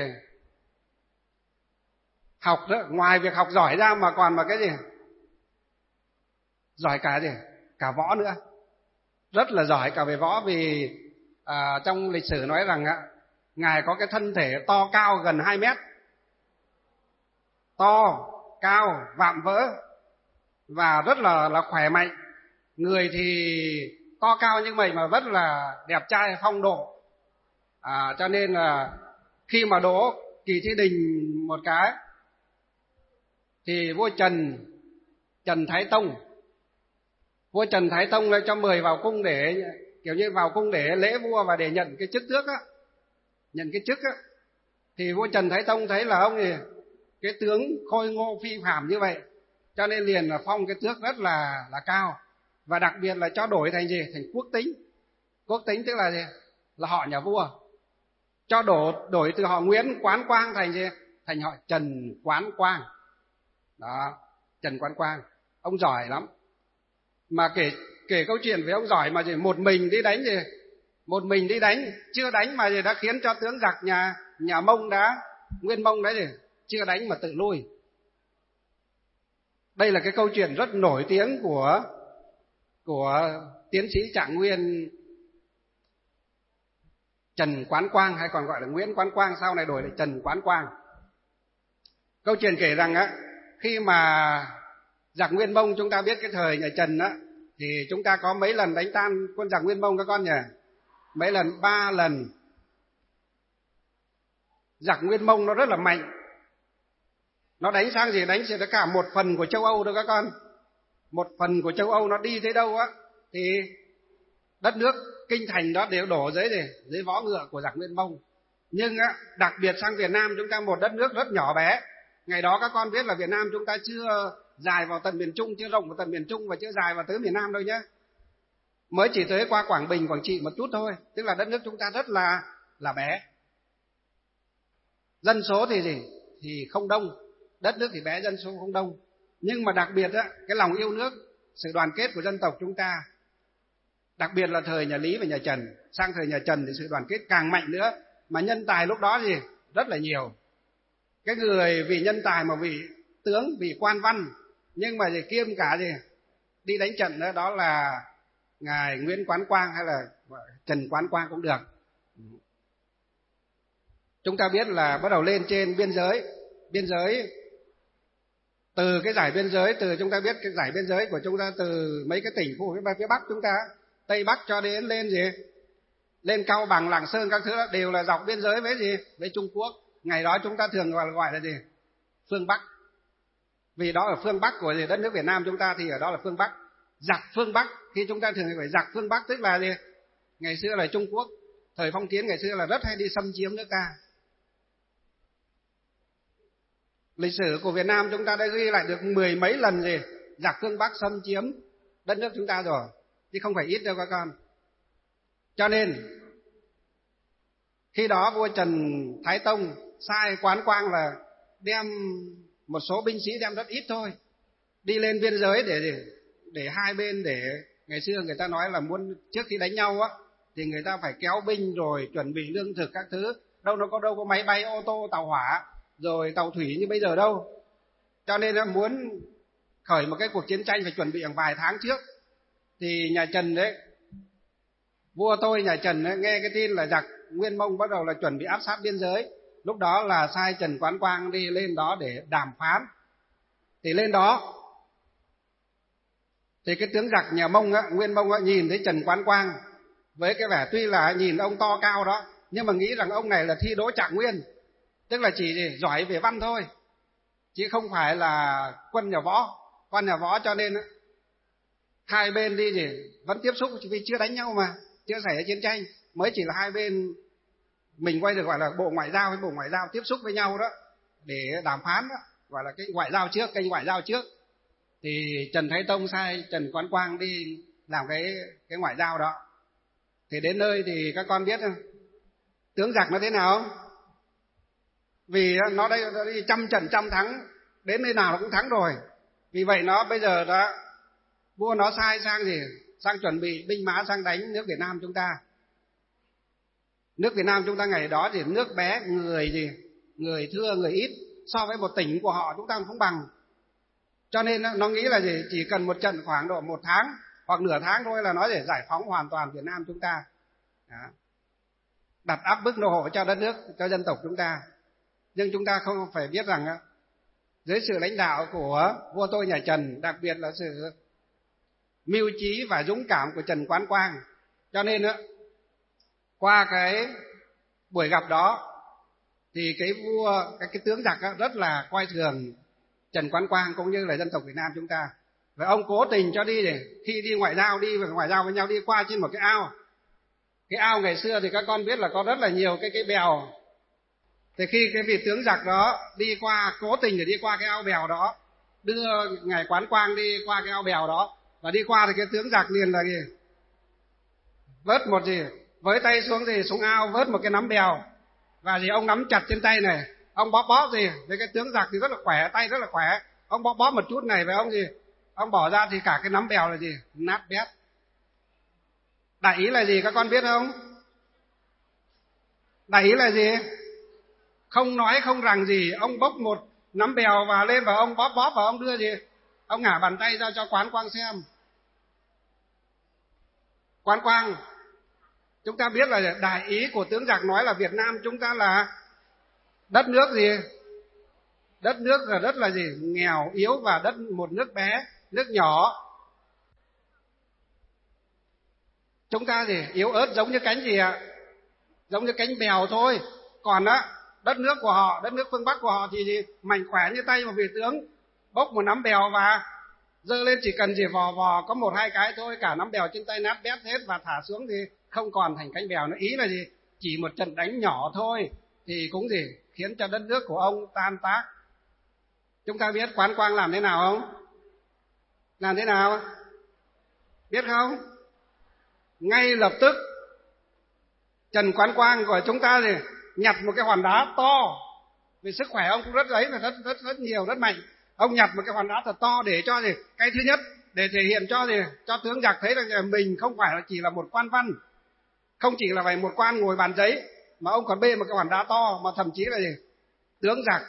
học đó, ngoài việc học giỏi ra mà còn mà cái gì giỏi cả gì cả võ nữa, rất là giỏi cả về võ. Vì à, trong lịch sử nói rằng á, ngài có cái thân thể to cao gần hai mét, to cao vạm vỡ và rất là là khỏe mạnh. Người thì to cao nhưng mà mà rất là đẹp trai phong độ, à, cho nên là khi mà đỗ kỳ thi đình một cái thì vua Trần Trần Thái Tông vua Trần Thái Tông lại cho mời vào cung để kiểu như vào cung để lễ vua và để nhận cái chức tước á, nhận cái chức á. Thì vua Trần Thái Tông thấy là ông thì cái tướng khôi ngô phi phàm như vậy, cho nên liền là phong cái tước rất là là cao, và đặc biệt là cho đổi thành gì, thành quốc tính. Quốc tính tức là gì, là họ nhà vua, cho đổi đổi từ họ Nguyễn Quán Quang thành gì, thành họ Trần Quán Quang. Đó, Trần Quán Quang, ông giỏi lắm. Mà kể kể câu chuyện với ông giỏi mà gì, một mình đi đánh gì, một mình đi đánh, chưa đánh mà gì đã khiến cho tướng giặc nhà nhà Mông đã Nguyên Mông đấy gì, chưa đánh mà tự lui. Đây là cái câu chuyện rất nổi tiếng của của tiến sĩ Trạng Nguyên Trần Quán Quang, hay còn gọi là Nguyễn Quán Quang, sau này đổi lại Trần Quán Quang. Câu chuyện kể rằng á, khi mà giặc Nguyên Mông, chúng ta biết cái thời nhà Trần á, thì chúng ta có mấy lần đánh tan quân giặc Nguyên Mông các con nhỉ? Mấy lần? Ba lần. Giặc Nguyên Mông nó rất là mạnh, nó đánh sang gì, đánh sẽ cả một phần của châu Âu đâu các con. Một phần của châu Âu nó đi tới đâu á thì đất nước kinh thành đó đều đổ dưới gì, dưới vó ngựa của giặc Nguyên Mông. Nhưng á, đặc biệt sang Việt Nam chúng ta, một đất nước rất nhỏ bé. Ngày đó các con biết là Việt Nam chúng ta chưa dài vào tận miền Trung, chưa rộng vào tận miền Trung và chưa dài vào tới miền Nam đâu nhé. Mới chỉ tới qua Quảng Bình, Quảng Trị một chút thôi. Tức là đất nước chúng ta rất là là bé. Dân số thì gì? Thì không đông. Đất nước thì bé, dân số không đông. Nhưng mà đặc biệt á, cái lòng yêu nước, sự đoàn kết của dân tộc chúng ta, đặc biệt là thời nhà Lý và nhà Trần, sang thời nhà Trần thì sự đoàn kết càng mạnh nữa. Mà nhân tài lúc đó gì? Rất là nhiều. Cái người vì nhân tài mà vì tướng, vì quan văn, nhưng mà gì kiêm cả gì đi đánh trận đó, đó là ngài Nguyễn Quán Quang hay là Trần Quán Quang cũng được. Chúng ta biết là bắt đầu lên trên biên giới, biên giới từ cái giải biên giới, từ chúng ta biết cái giải biên giới của chúng ta từ mấy cái tỉnh khu phía Bắc chúng ta, Tây Bắc cho đến lên gì, lên Cao Bằng, Lạng Sơn các thứ đó, đều là dọc biên giới với gì, với Trung Quốc. Ngày đó chúng ta thường gọi là, gọi là gì, phương Bắc. Vì đó ở phương Bắc của gì, đất nước Việt Nam chúng ta thì ở đó là phương Bắc. Giặc phương Bắc, khi chúng ta thường phải giặc phương Bắc tức là gì, ngày xưa là Trung Quốc, thời phong kiến ngày xưa là rất hay đi xâm chiếm nước ta. Lịch sử của Việt Nam chúng ta đã ghi lại được mười mấy lần gì giặc phương Bắc xâm chiếm đất nước chúng ta rồi, chứ không phải ít đâu các con. Cho nên khi đó vua Trần Thái Tông sai Quán Quang là đem một số binh sĩ, đem rất ít thôi, đi lên biên giới để để hai bên, để ngày xưa người ta nói là muốn trước khi đánh nhau á thì người ta phải kéo binh rồi chuẩn bị lương thực các thứ, đâu nó có đâu có máy bay, ô tô, tàu hỏa rồi tàu thủy như bây giờ đâu. Cho nên là muốn khởi một cái cuộc chiến tranh phải chuẩn bị hàng vài tháng trước. Thì nhà Trần đấy, vua tôi nhà Trần ấy, nghe cái tin là giặc Nguyên Mông bắt đầu là chuẩn bị áp sát biên giới, lúc đó là sai Trần Quán Quang đi lên đó để đàm phán. Thì lên đó thì cái tướng giặc nhà Mông á, Nguyên Mông á, nhìn thấy Trần Quán Quang với cái vẻ tuy là nhìn ông to cao đó, nhưng mà nghĩ rằng ông này là thi đỗ Trạng Nguyên, tức là chỉ gì, giỏi về văn thôi, chứ không phải là quân nhà võ, quân nhà võ. Cho nên hai bên đi gì vẫn tiếp xúc vì chưa đánh nhau mà, chưa xảy ra chiến tranh, mới chỉ là hai bên mình quay được gọi là bộ ngoại giao với bộ ngoại giao tiếp xúc với nhau đó để đàm phán đó, gọi là cái ngoại giao trước, kênh ngoại giao trước. Thì Trần Thái Tông sai Trần Quán Quang đi làm cái cái ngoại giao đó. Thì đến nơi thì các con biết không? Tướng giặc nó thế nào không? Vì nó đây nó đi trăm trận trăm thắng, đến nơi nào nó cũng thắng rồi. Vì vậy nó bây giờ đó vua nó sai sang gì? Sang chuẩn bị binh mã sang đánh nước Việt Nam chúng ta. Nước Việt Nam chúng ta ngày đó thì nước bé, người gì? Người thưa, người ít, so với một tỉnh của họ chúng ta không bằng. Cho nên nó nghĩ là gì? Chỉ cần một trận khoảng độ một tháng hoặc nửa tháng thôi là nó để giải phóng hoàn toàn Việt Nam chúng ta. Đó. Đặt áp bức nô hộ cho đất nước, cho dân tộc chúng ta. Nhưng chúng ta không phải biết rằng dưới sự lãnh đạo của vua tôi nhà Trần, đặc biệt là sự mưu trí và dũng cảm của Trần Quán Quang, cho nên qua cái buổi gặp đó thì cái vua, cái, cái tướng giặc rất là coi thường Trần Quán Quang cũng như là dân tộc Việt Nam chúng ta. Và ông cố tình cho đi để khi đi ngoại giao, đi ngoại giao với nhau, đi qua trên một cái ao. Cái ao ngày xưa thì các con biết là có rất là nhiều cái cái bèo. Thì khi cái vị tướng giặc đó đi qua, cố tình để đi qua cái ao bèo đó, đưa ngài Quán Quang đi qua cái ao bèo đó, và đi qua thì cái tướng giặc liền là gì? Vớt một gì? Với tay xuống thì xuống ao vớt một cái nắm bèo, và gì ông nắm chặt trên tay này, ông bóp bóp gì? Với cái tướng giặc thì rất là khỏe, tay rất là khỏe, ông bóp bóp một chút này với ông gì? Ông bỏ ra thì cả cái nắm bèo là gì? Nát bét. Đại ý là gì các con biết không? Đại ý là gì? Không nói không rằng gì, ông bốc một nắm bèo và lên và ông bóp bóp và ông đưa gì? Ông ngả bàn tay ra cho Quán Quang xem. Quán Quang, chúng ta biết là đại ý của tướng giặc nói là Việt Nam chúng ta là đất nước gì? Đất nước là đất là gì? Nghèo, yếu và đất một nước bé, nước nhỏ. Chúng ta gì? Yếu ớt giống như cánh gì ạ? Giống như cánh bèo thôi. Còn á, đất nước của họ, đất nước phương Bắc của họ thì gì? Mạnh khỏe như tay một vị tướng, bốc một nắm bèo và giơ lên chỉ cần gì vò vò có một hai cái thôi, cả nắm bèo trên tay nát bét hết và thả xuống thì không còn thành cánh bèo nữa. Ý là gì? Chỉ một trận đánh nhỏ thôi thì cũng gì? Khiến cho đất nước của ông tan tác. Chúng ta biết Quán Quang làm thế nào không? Làm thế nào? Biết không? Ngay lập tức Trần Quán Quang của chúng ta thì nhặt một cái hòn đá to, vì sức khỏe ông cũng rất ấy, rất rất rất nhiều, rất mạnh. Ông nhặt một cái hòn đá thật to để cho gì? Cái thứ nhất, để thể hiện cho gì? Cho tướng giặc thấy là mình không phải là chỉ là một quan văn, không chỉ là phải một quan ngồi bàn giấy, mà ông còn bê một cái hòn đá to, mà thậm chí là gì? Tướng giặc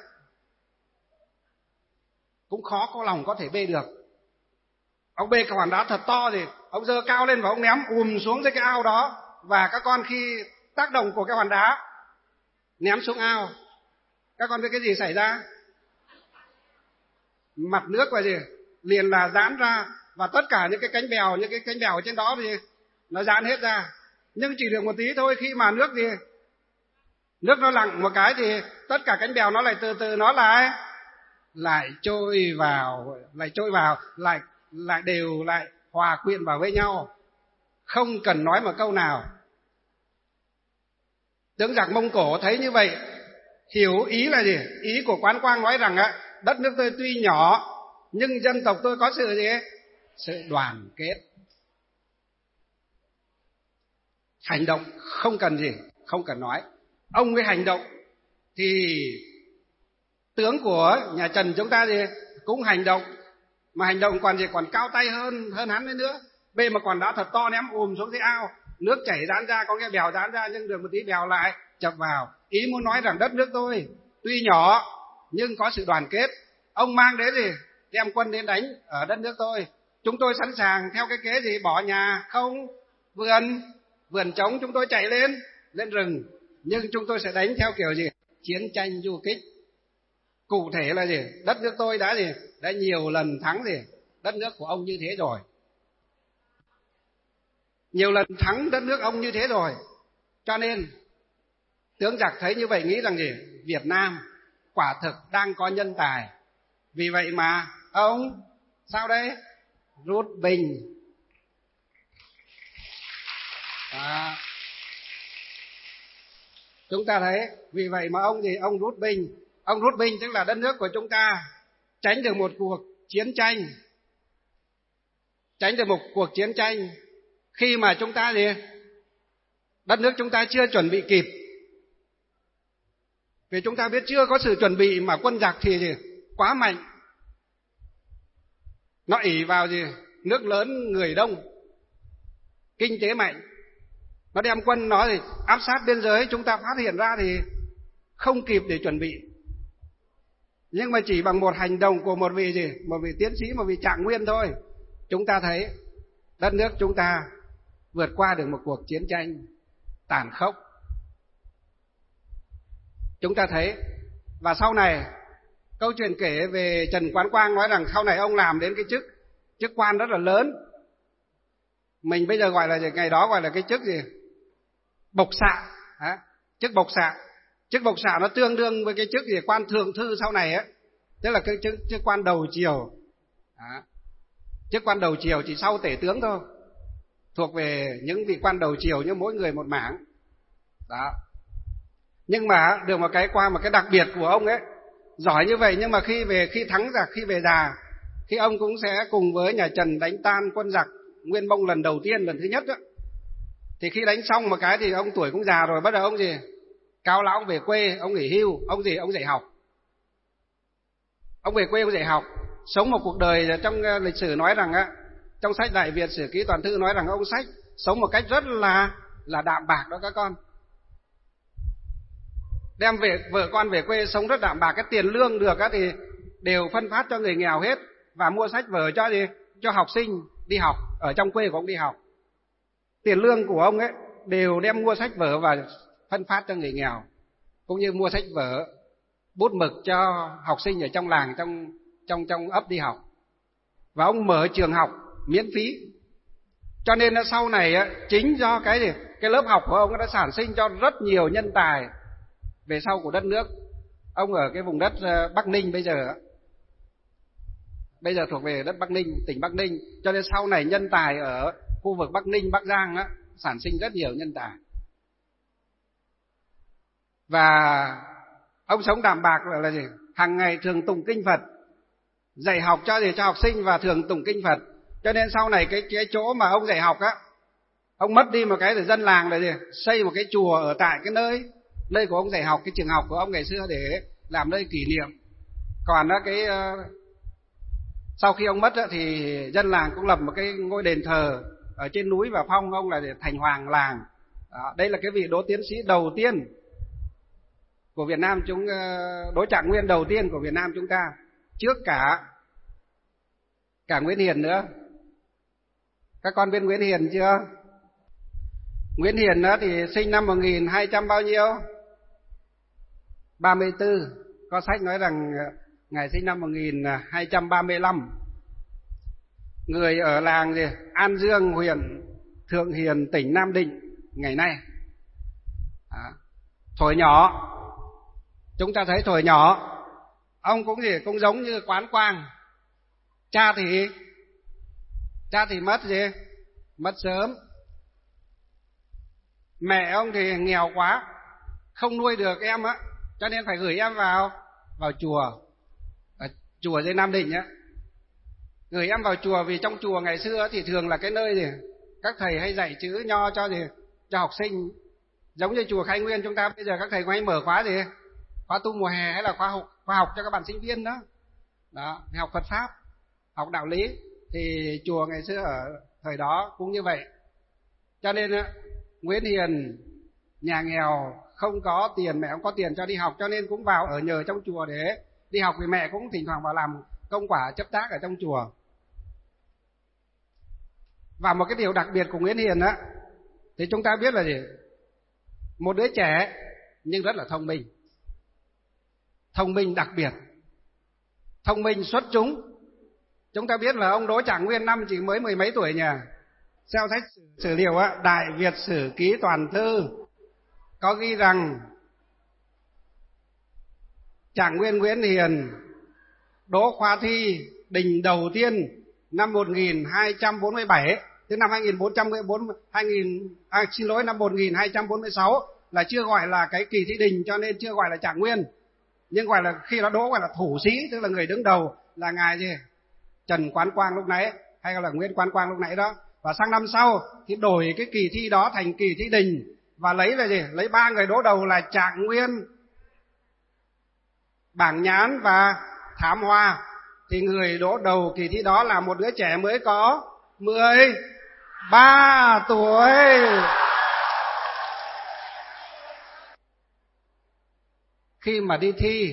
cũng khó có lòng có thể bê được. Ông bê cái hòn đá thật to thì ông giơ cao lên và ông ném ùm xuống dưới cái ao đó. Và các con khi tác động của cái hòn đá ném xuống ao, các con biết cái gì xảy ra? Mặt nước là gì? Liền là giãn ra, và tất cả những cái cánh bèo, những cái cánh bèo ở trên đó thì nó giãn hết ra. Nhưng chỉ được một tí thôi, khi mà nước gì? Nước nó lặng một cái thì tất cả cánh bèo nó lại từ từ nó lại lại trôi vào, lại trôi vào, lại lại đều lại hòa quyện vào với nhau, không cần nói một câu nào. Tướng giặc Mông Cổ thấy như vậy, hiểu ý là gì? Ý của Quán Quang nói rằng á, đất nước tôi tuy nhỏ nhưng dân tộc tôi có sự gì? Sự đoàn kết. Hành động không cần gì, không cần nói. Ông ấy hành động thì tướng của nhà Trần chúng ta gì cũng hành động, mà hành động còn gì còn cao tay hơn hơn hắn ấy nữa. Bê mà còn đá thật to ném ùm xuống cái ao, nước chảy giãn ra, có cái bèo giãn ra, nhưng được một tí bèo lại chập vào. Ý muốn nói rằng đất nước tôi tuy nhỏ nhưng có sự đoàn kết. Ông mang đến gì? Đem quân đến đánh ở đất nước tôi. Chúng tôi sẵn sàng theo cái kế gì? Bỏ nhà không vườn, vườn trống chúng tôi chạy lên, lên rừng. Nhưng chúng tôi sẽ đánh theo kiểu gì? Chiến tranh du kích. Cụ thể là gì? Đất nước tôi đã gì? Đã nhiều lần thắng gì? Đất nước của ông như thế rồi. Nhiều lần thắng đất nước ông như thế rồi. Cho nên tướng giặc thấy như vậy nghĩ rằng gì? Việt Nam quả thực đang có nhân tài. Vì vậy mà ông sao đây? Rút bình. À. Chúng ta thấy, vì vậy mà ông gì ông rút binh, ông rút binh tức là đất nước của chúng ta tránh được một cuộc chiến tranh, tránh được một cuộc chiến tranh khi mà chúng ta gì đất nước chúng ta chưa chuẩn bị kịp. Vì chúng ta biết chưa có sự chuẩn bị mà quân giặc thì gì quá mạnh, nó ỷ vào gì nước lớn người đông, kinh tế mạnh, nó đem quân nó thì áp sát biên giới, chúng ta phát hiện ra thì không kịp để chuẩn bị. Nhưng mà chỉ bằng một hành động của một vị gì một vị tiến sĩ, một vị Trạng Nguyên thôi, chúng ta thấy đất nước chúng ta vượt qua được một cuộc chiến tranh tàn khốc. Chúng ta thấy, và sau này câu chuyện kể về Trần Quán Quang nói rằng sau này ông làm đến cái chức chức quan rất là lớn, mình bây giờ gọi là gì? Ngày đó gọi là cái chức gì bộc xạ, à, chức bộc xạ. Chức bộc xạ nó tương đương với cái chức gì quan thượng thư sau này á, tức là cái chức, chức quan đầu triều. À, chức quan đầu triều chỉ sau tể tướng thôi, thuộc về những vị quan đầu triều, như mỗi người một mảng. Đó. Nhưng mà được một cái qua một cái đặc biệt của ông ấy, giỏi như vậy nhưng mà khi về khi thắng giặc, khi về già, khi ông cũng sẽ cùng với nhà Trần đánh tan quân giặc Nguyên Mông lần đầu tiên, lần thứ nhất đó, thì khi đánh xong một cái thì ông tuổi cũng già rồi, bắt đầu ông gì cao lão, ông về quê, ông nghỉ hưu, ông gì ông dạy học. Ông về quê ông dạy học, sống một cuộc đời trong lịch sử nói rằng á, trong sách Đại Việt Sử Ký Toàn Thư nói rằng ông sách sống một cách rất là là đạm bạc đó các con. Đem về vợ con về quê sống rất đạm bạc, cái tiền lương được á thì đều phân phát cho người nghèo hết, và mua sách vở cho gì cho học sinh đi học ở trong quê của ông đi học. Tiền lương của ông ấy đều đem mua sách vở và phân phát cho người nghèo, cũng như mua sách vở, bút mực cho học sinh ở trong làng, trong trong trong ấp đi học. Và ông mở trường học miễn phí. Cho nên là sau này chính do cái gì cái lớp học của ông đã sản sinh cho rất nhiều nhân tài về sau của đất nước. Ông ở cái vùng đất Bắc Ninh bây giờ bây giờ thuộc về đất Bắc Ninh, tỉnh Bắc Ninh, cho nên sau này nhân tài ở khu vực Bắc Ninh, Bắc Giang á, sản sinh rất nhiều nhân tài. Và ông sống đạm bạc là, là gì hàng ngày thường tụng kinh Phật, dạy học cho gì cho học sinh và thường tụng kinh Phật. Cho nên sau này cái cái chỗ mà ông dạy học á, ông mất đi một cái thì dân làng là gì xây một cái chùa ở tại cái nơi nơi của ông dạy học, cái trường học của ông ngày xưa để làm nơi kỷ niệm. Còn đó cái sau khi ông mất á, thì dân làng cũng lập một cái ngôi đền thờ ở trên núi và phong ông là thành hoàng làng. Đó, đây là cái vị Đỗ tiến sĩ đầu tiên của Việt Nam, chúng Đỗ Trạng Nguyên đầu tiên của Việt Nam chúng ta, trước cả cả Nguyễn Hiền nữa. Các con biết Nguyễn Hiền chưa? Nguyễn Hiền đó thì sinh năm một nghìn hai trăm bao nhiêu? ba mươi tư. Có sách nói rằng ngài sinh năm một nghìn hai trăm ba mươi lăm. Người ở làng gì? An Dương, huyện Thượng Hiền, tỉnh Nam Định ngày nay. À, thuở nhỏ, chúng ta thấy thuở nhỏ ông cũng gì cũng giống như Quán Quang. Cha thì cha thì mất gì? Mất sớm. Mẹ ông thì nghèo quá, không nuôi được em á, cho nên phải gửi em vào vào chùa, ở chùa dưới Nam Định á. Gửi em vào chùa vì trong chùa ngày xưa thì thường là cái nơi gì các thầy hay dạy chữ nho cho gì cho học sinh, giống như chùa Khai Nguyên chúng ta bây giờ các thầy hay mở khóa gì khóa tu mùa hè hay là khóa học khoa học cho các bạn sinh viên đó. Đó, học Phật pháp, học đạo lý, thì chùa ngày xưa ở thời đó cũng như vậy. Cho nên Nguyễn Hiền nhà nghèo, không có tiền, mẹ không có tiền cho đi học, cho nên cũng vào ở nhờ trong chùa để đi học, vì mẹ cũng thỉnh thoảng vào làm công quả chấp tác ở trong chùa. Và một cái điều đặc biệt của Nguyễn Hiền á, thì chúng ta biết là gì? Một đứa trẻ nhưng rất là thông minh. Thông minh đặc biệt, thông minh xuất chúng. Chúng ta biết là ông Đỗ Trạng Nguyên năm chỉ mới mười mấy tuổi nhỉ? Theo sách sử liệu á, Đại Việt Sử Ký Toàn Thư có ghi rằng Trạng Nguyên Nguyễn Hiền đỗ khoa thi đình đầu tiên năm một nghìn hai trăm bốn mươi bảy, tức năm hai nghìn bốn trăm bốn mươi hai nghìn à, xin lỗi năm một nghìn hai trăm bốn mươi sáu là chưa gọi là cái kỳ thi đình, cho nên chưa gọi là trạng nguyên. Nhưng gọi là khi nó đỗ gọi là thủ sĩ, tức là người đứng đầu là ngài gì? Trần Quán Quang lúc nãy, hay là Nguyễn Quán Quang lúc nãy đó. Và sang năm sau thì đổi cái kỳ thi đó thành kỳ thi đình, và lấy là gì? Lấy ba người đỗ đầu là Trạng Nguyên, Bảng Nhán và Thám Hoa. Thì người đỗ đầu kỳ thi đó là một đứa trẻ mới có mười ba tuổi. Khi mà đi thi,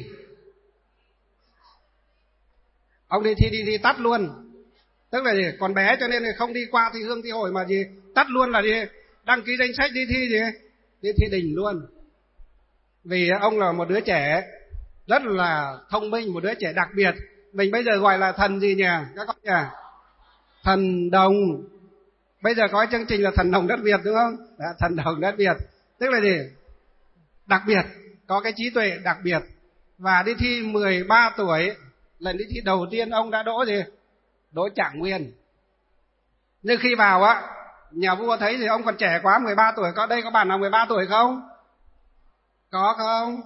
ông đi thi đi thi tắt luôn, tức là gì? Còn bé cho nên không đi qua thi hương thi hội mà gì? Tắt luôn là gì? Đăng ký danh sách đi thi gì? Đi thi đình luôn. Vì ông là một đứa trẻ rất là thông minh, một đứa trẻ đặc biệt. Mình bây giờ gọi là thần gì nhỉ các con nhỉ? Thần đồng. Bây giờ có chương trình là thần đồng đất Việt đúng không? Đó, thần đồng đất Việt, tức là gì? Đặc biệt, có cái trí tuệ đặc biệt. Và đi thi mười ba tuổi, lần đi thi đầu tiên ông đã đỗ gì? Đỗ Trạng Nguyên. Nhưng khi vào á, nhà vua thấy thì ông còn trẻ quá, mười ba tuổi. Có đây có bạn nào mười ba tuổi không? Có không?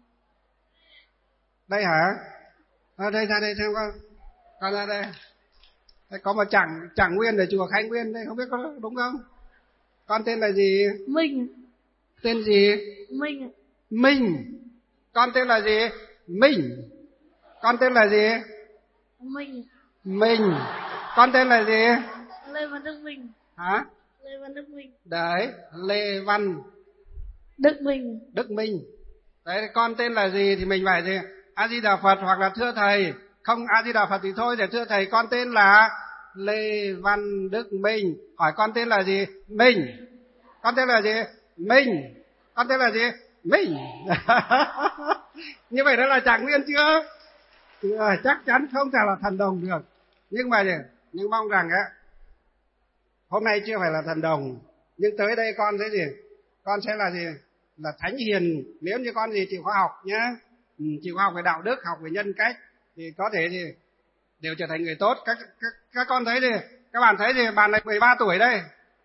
Đây hả? À, đây ra đây xem con. Con ra đây. Đây có một Trạng Trạng Nguyên ở chùa Khánh Nguyên đây, không biết có đúng không? Con tên là gì? Minh. Tên gì? Minh. Minh. Con tên là gì? Minh. Con tên là gì? Minh. Minh. Con tên là gì? Lê Văn Đức Minh. Hả? Lê Văn Đức Minh. Đấy, Lê Văn Đức Minh. Đức Minh. Đấy, con tên là gì thì mình phải gì? A Di Đà Phật hoặc là thưa thầy. Không A Di Đà Phật thì thôi, để thưa thầy con tên là Lê Văn Đức Minh. Hỏi con tên là gì? Minh. Con tên là gì? Minh. Con tên là gì? Minh. Như vậy đó là Trạng Nguyên chưa? Ừ, chắc chắn không thể là thần đồng được. Nhưng mà gì? Nhưng mong rằng á, hôm nay chưa phải là thần đồng, nhưng tới đây con sẽ gì? Con sẽ là gì? Là thánh hiền. Nếu như con gì chịu khoa học nhá, ừ, chịu khoa học về đạo đức, học về nhân cách, thì có thể thì đều trở thành người tốt. Các các, các con thấy đi, các bạn thấy thì bạn này mười ba tuổi đây.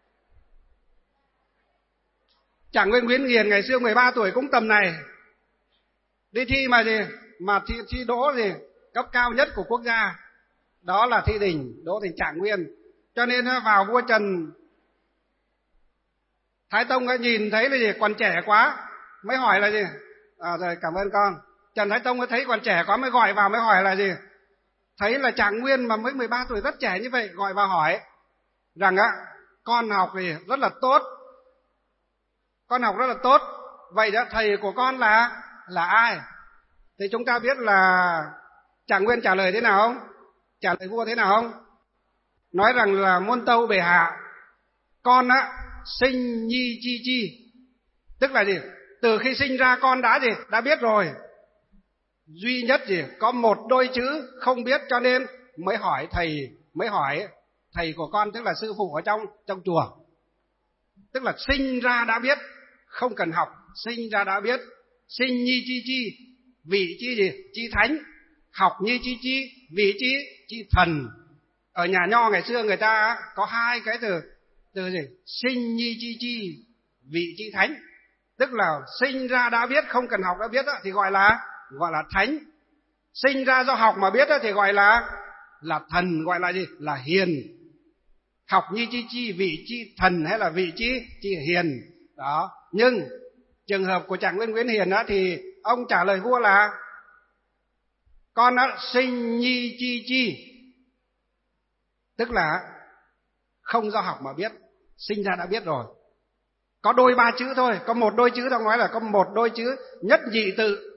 Trạng Nguyên Nguyễn Hiền ngày xưa mười ba tuổi cũng tầm này. Đi thi mà gì? Mà thi, thi đỗ gì? Cấp cao nhất của quốc gia. Đó là thi đình, đỗ thành Trạng Nguyên. Cho nên vào vua Trần Thái Tông ấy nhìn thấy là gì? Còn trẻ quá, mới hỏi là gì? À rồi, cảm ơn con. Trần Thái Tông ấy thấy còn trẻ quá mới gọi vào, mới hỏi là gì? Thấy là Trạng Nguyên mà mới mười ba tuổi rất trẻ như vậy, gọi vào hỏi rằng á, con học thì rất là tốt. Con học rất là tốt. Vậy đó, thầy của con là là ai? Thì chúng ta biết là Trạng Nguyên trả lời thế nào không? Trả lời vua thế nào không? Nói rằng là muôn tâu bệ hạ, con á sinh nhi chi chi. Tức là gì? Từ khi sinh ra con đã gì? Đã biết rồi. Duy nhất gì? Có một đôi chữ không biết, cho nên mới hỏi thầy, mới hỏi thầy của con, tức là sư phụ ở trong trong chùa. Tức là sinh ra đã biết, không cần học, sinh ra đã biết. Sinh nhi chi chi, vị chi gì? Chi thánh. Học nhi chi chi, vị chi? Chi thần. Ở nhà nho ngày xưa người ta có hai cái từ, từ gì? Sinh nhi chi chi, vị chi thánh. Tức là sinh ra đã biết, không cần học đã biết đó, thì gọi là gọi là thánh. Sinh ra do học mà biết đó, thì gọi là là thần, gọi là gì? Là hiền. Học nhi chi chi, vị chi thần hay là vị chi? Chi hiền. Đó. Nhưng trường hợp của Trạng Nguyên Nguyễn Hiền đó, thì ông trả lời vua là con đã sinh nhi chi chi, tức là không do học mà biết, sinh ra đã biết rồi. Có đôi ba chữ thôi, có một đôi chữ, tôi nói là có một đôi chữ nhất nhị tự.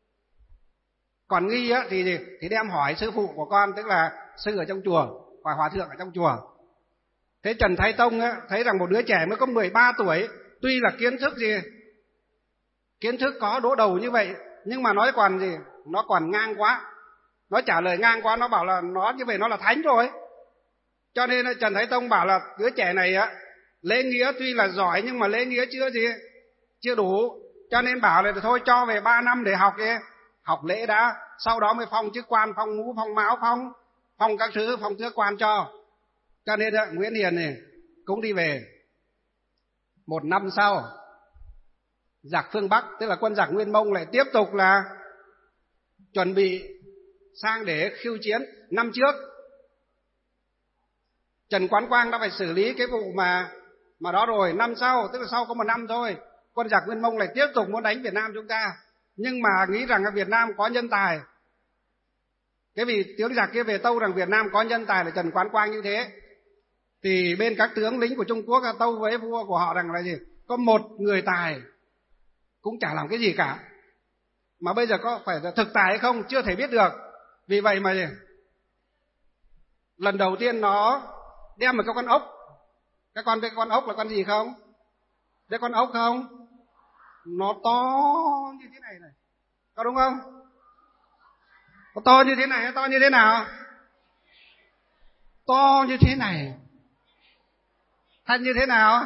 Còn nghi á, thì thì đem hỏi sư phụ của con, tức là sư ở trong chùa, hỏi hòa thượng ở trong chùa. Thế Trần Thái Tông á, thấy rằng một đứa trẻ mới có mười ba tuổi, tuy là kiến thức gì, kiến thức có đỗ đầu như vậy, nhưng mà nói còn gì, nó còn ngang quá, nó trả lời ngang quá, nó bảo là nó như vậy nó là thánh rồi. Cho nên Trần Thái Tông bảo là đứa trẻ này á, lễ nghĩa tuy là giỏi nhưng mà lễ nghĩa chưa gì, chưa đủ, cho nên bảo là thôi cho về ba năm để học đi, học lễ đã, sau đó mới phong chức quan, phong mũ, phong mão, phong phong các thứ, phong tước quan cho. Cho nên Nguyễn Hiền này cũng đi về. Một năm sau giặc phương Bắc, tức là quân giặc Nguyên Mông lại tiếp tục là chuẩn bị sang để khiêu chiến. Năm trước Trần Quán Quang đã phải xử lý cái vụ mà mà đó rồi. Năm sau, tức là sau có một năm thôi, quân giặc Nguyên Mông lại tiếp tục muốn đánh Việt Nam chúng ta. Nhưng mà nghĩ rằng là Việt Nam có nhân tài. Cái vì tướng giặc kia về tâu rằng Việt Nam có nhân tài là Trần Quán Quang như thế, thì bên các tướng lính của Trung Quốc tâu với vua của họ rằng là gì? Có một người tài cũng chả làm cái gì cả. Mà bây giờ có phải là thực tài hay không chưa thể biết được. Vì vậy mà gì? Lần đầu tiên nó đem một cái con ốc. Các con biết con ốc là con gì không? Biết con ốc không? Nó to như thế này này, có đúng không? Nó to như thế này, to như thế nào? To như thế này. Hay như thế nào?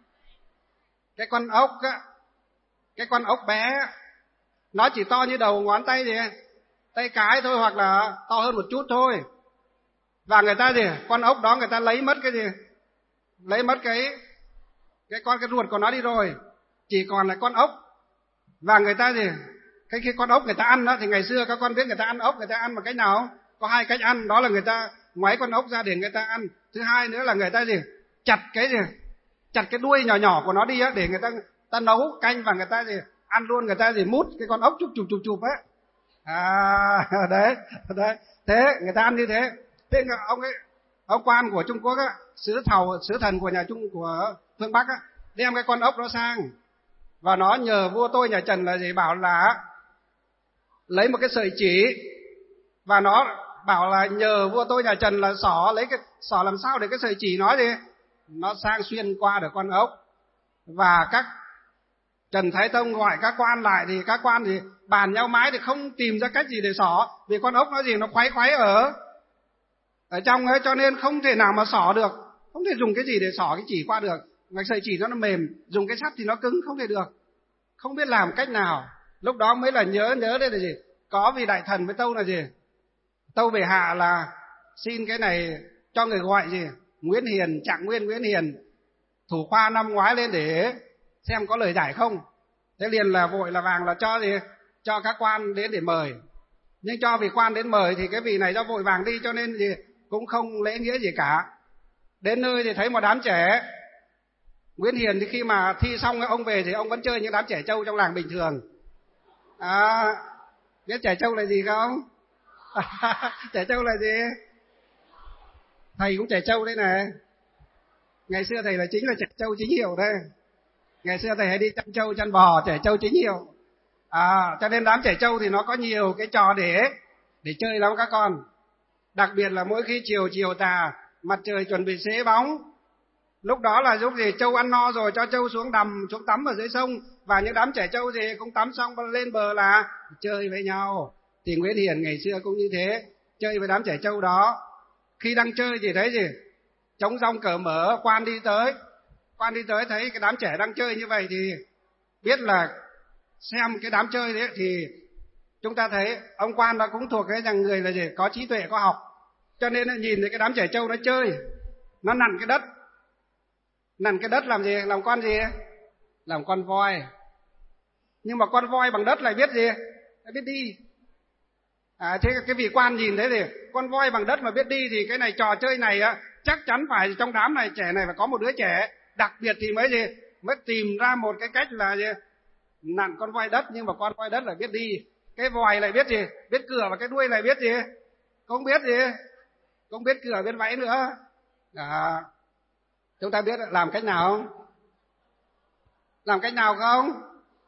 Cái con ốc á, cái con ốc bé nó chỉ to như đầu ngón tay gì, tay cái thôi, hoặc là to hơn một chút thôi. Và người ta gì, con ốc đó người ta lấy mất cái gì? Lấy mất cái cái con cái ruột của nó đi rồi, chỉ còn là con ốc. Và người ta gì, cái khi con ốc người ta ăn đó, thì ngày xưa các con biết người ta ăn ốc, người ta ăn bằng cách nào không? Có hai cách ăn, đó là người ta ngoáy con ốc ra để người ta ăn. Thứ hai nữa là người ta gì, chặt cái gì, chặt cái đuôi nhỏ nhỏ của nó đi á, để người ta ta nấu canh và người ta gì ăn luôn. Người ta gì mút cái con ốc chụp chụp chụp chụp ấy. À đấy, đấy, thế người ta ăn như thế. Thế ông ấy, ông quan của Trung Quốc á, sứ thầu, sứ thần của nhà Trung của phương Bắc á, đem cái con ốc đó sang và nó nhờ vua tôi nhà Trần là gì, bảo là lấy một cái sợi chỉ, và nó bảo là nhờ vua tôi nhà Trần là xỏ, lấy cái xỏ làm sao để cái sợi chỉ nó gì nó sang xuyên qua được con ốc. Và các Trần Thái Tông gọi các quan lại, thì các quan thì bàn nhau mãi thì không tìm ra cách gì để xỏ, vì con ốc nó gì nó khoái khoái ở ở trong ấy, cho nên không thể nào mà xỏ được, không thể dùng cái gì để xỏ cái chỉ qua được. Cái sợi chỉ nó nó mềm, dùng cái sắt thì nó cứng, không thể được, không biết làm cách nào. Lúc đó mới là nhớ nhớ đây là gì, có vị đại thần với tâu là gì, tâu về hạ là xin cái này cho người gọi gì Nguyễn Hiền, Trạng Nguyên Nguyễn Hiền, thủ khoa năm ngoái lên để xem có lời giải không. Thế liền là vội là vàng là cho gì, cho các quan đến để mời. Nhưng cho vị quan đến mời thì cái vị này do vội vàng đi, cho nên gì cũng không lễ nghĩa gì cả. Đến nơi thì thấy một đám trẻ. Nguyễn Hiền thì khi mà thi xong ông về thì ông vẫn chơi những đám trẻ trâu trong làng bình thường. À, biết trẻ trâu là gì không? Trẻ trâu là gì? Thầy cũng trẻ trâu đấy này. Ngày xưa thầy là chính là trẻ trâu chính hiệu đây. Ngày xưa thầy hay đi chăn trâu chăn bò, trẻ trâu chính hiệu. À, cho nên đám trẻ trâu thì nó có nhiều cái trò để để chơi lắm các con. Đặc biệt là mỗi khi chiều chiều tà, mặt trời chuẩn bị xế bóng, lúc đó là lúc gì trâu ăn no rồi cho trâu xuống đầm, xuống tắm ở dưới sông, và những đám trẻ trâu gì cũng tắm xong lên bờ là chơi với nhau. Thì Nguyễn Hiền ngày xưa cũng như thế, chơi với đám trẻ trâu đó. Khi đang chơi thì thấy gì, trống rong cờ mở, quan đi tới, quan đi tới thấy cái đám trẻ đang chơi như vậy thì biết là xem cái đám chơi đấy, thì chúng ta thấy ông quan đó cũng thuộc cái rằng người là gì có trí tuệ, có học, cho nên nó nhìn thấy cái đám trẻ trâu nó chơi, nó nặn cái đất. Nặn cái đất làm gì? Làm con gì? Làm con voi. Nhưng mà con voi bằng đất lại biết gì? Lại biết đi. À, thế cái vị quan nhìn thấy thì con voi bằng đất mà biết đi thì cái này trò chơi này á, chắc chắn phải trong đám này trẻ này phải có một đứa trẻ đặc biệt thì mới gì mới tìm ra một cái cách là gì nặn con voi đất, nhưng mà con voi đất lại biết đi, cái voi lại biết gì biết cửa, và cái đuôi lại biết gì không biết gì không biết cửa biết vẫy nữa. À, chúng ta biết làm cách nào không? Làm cách nào không?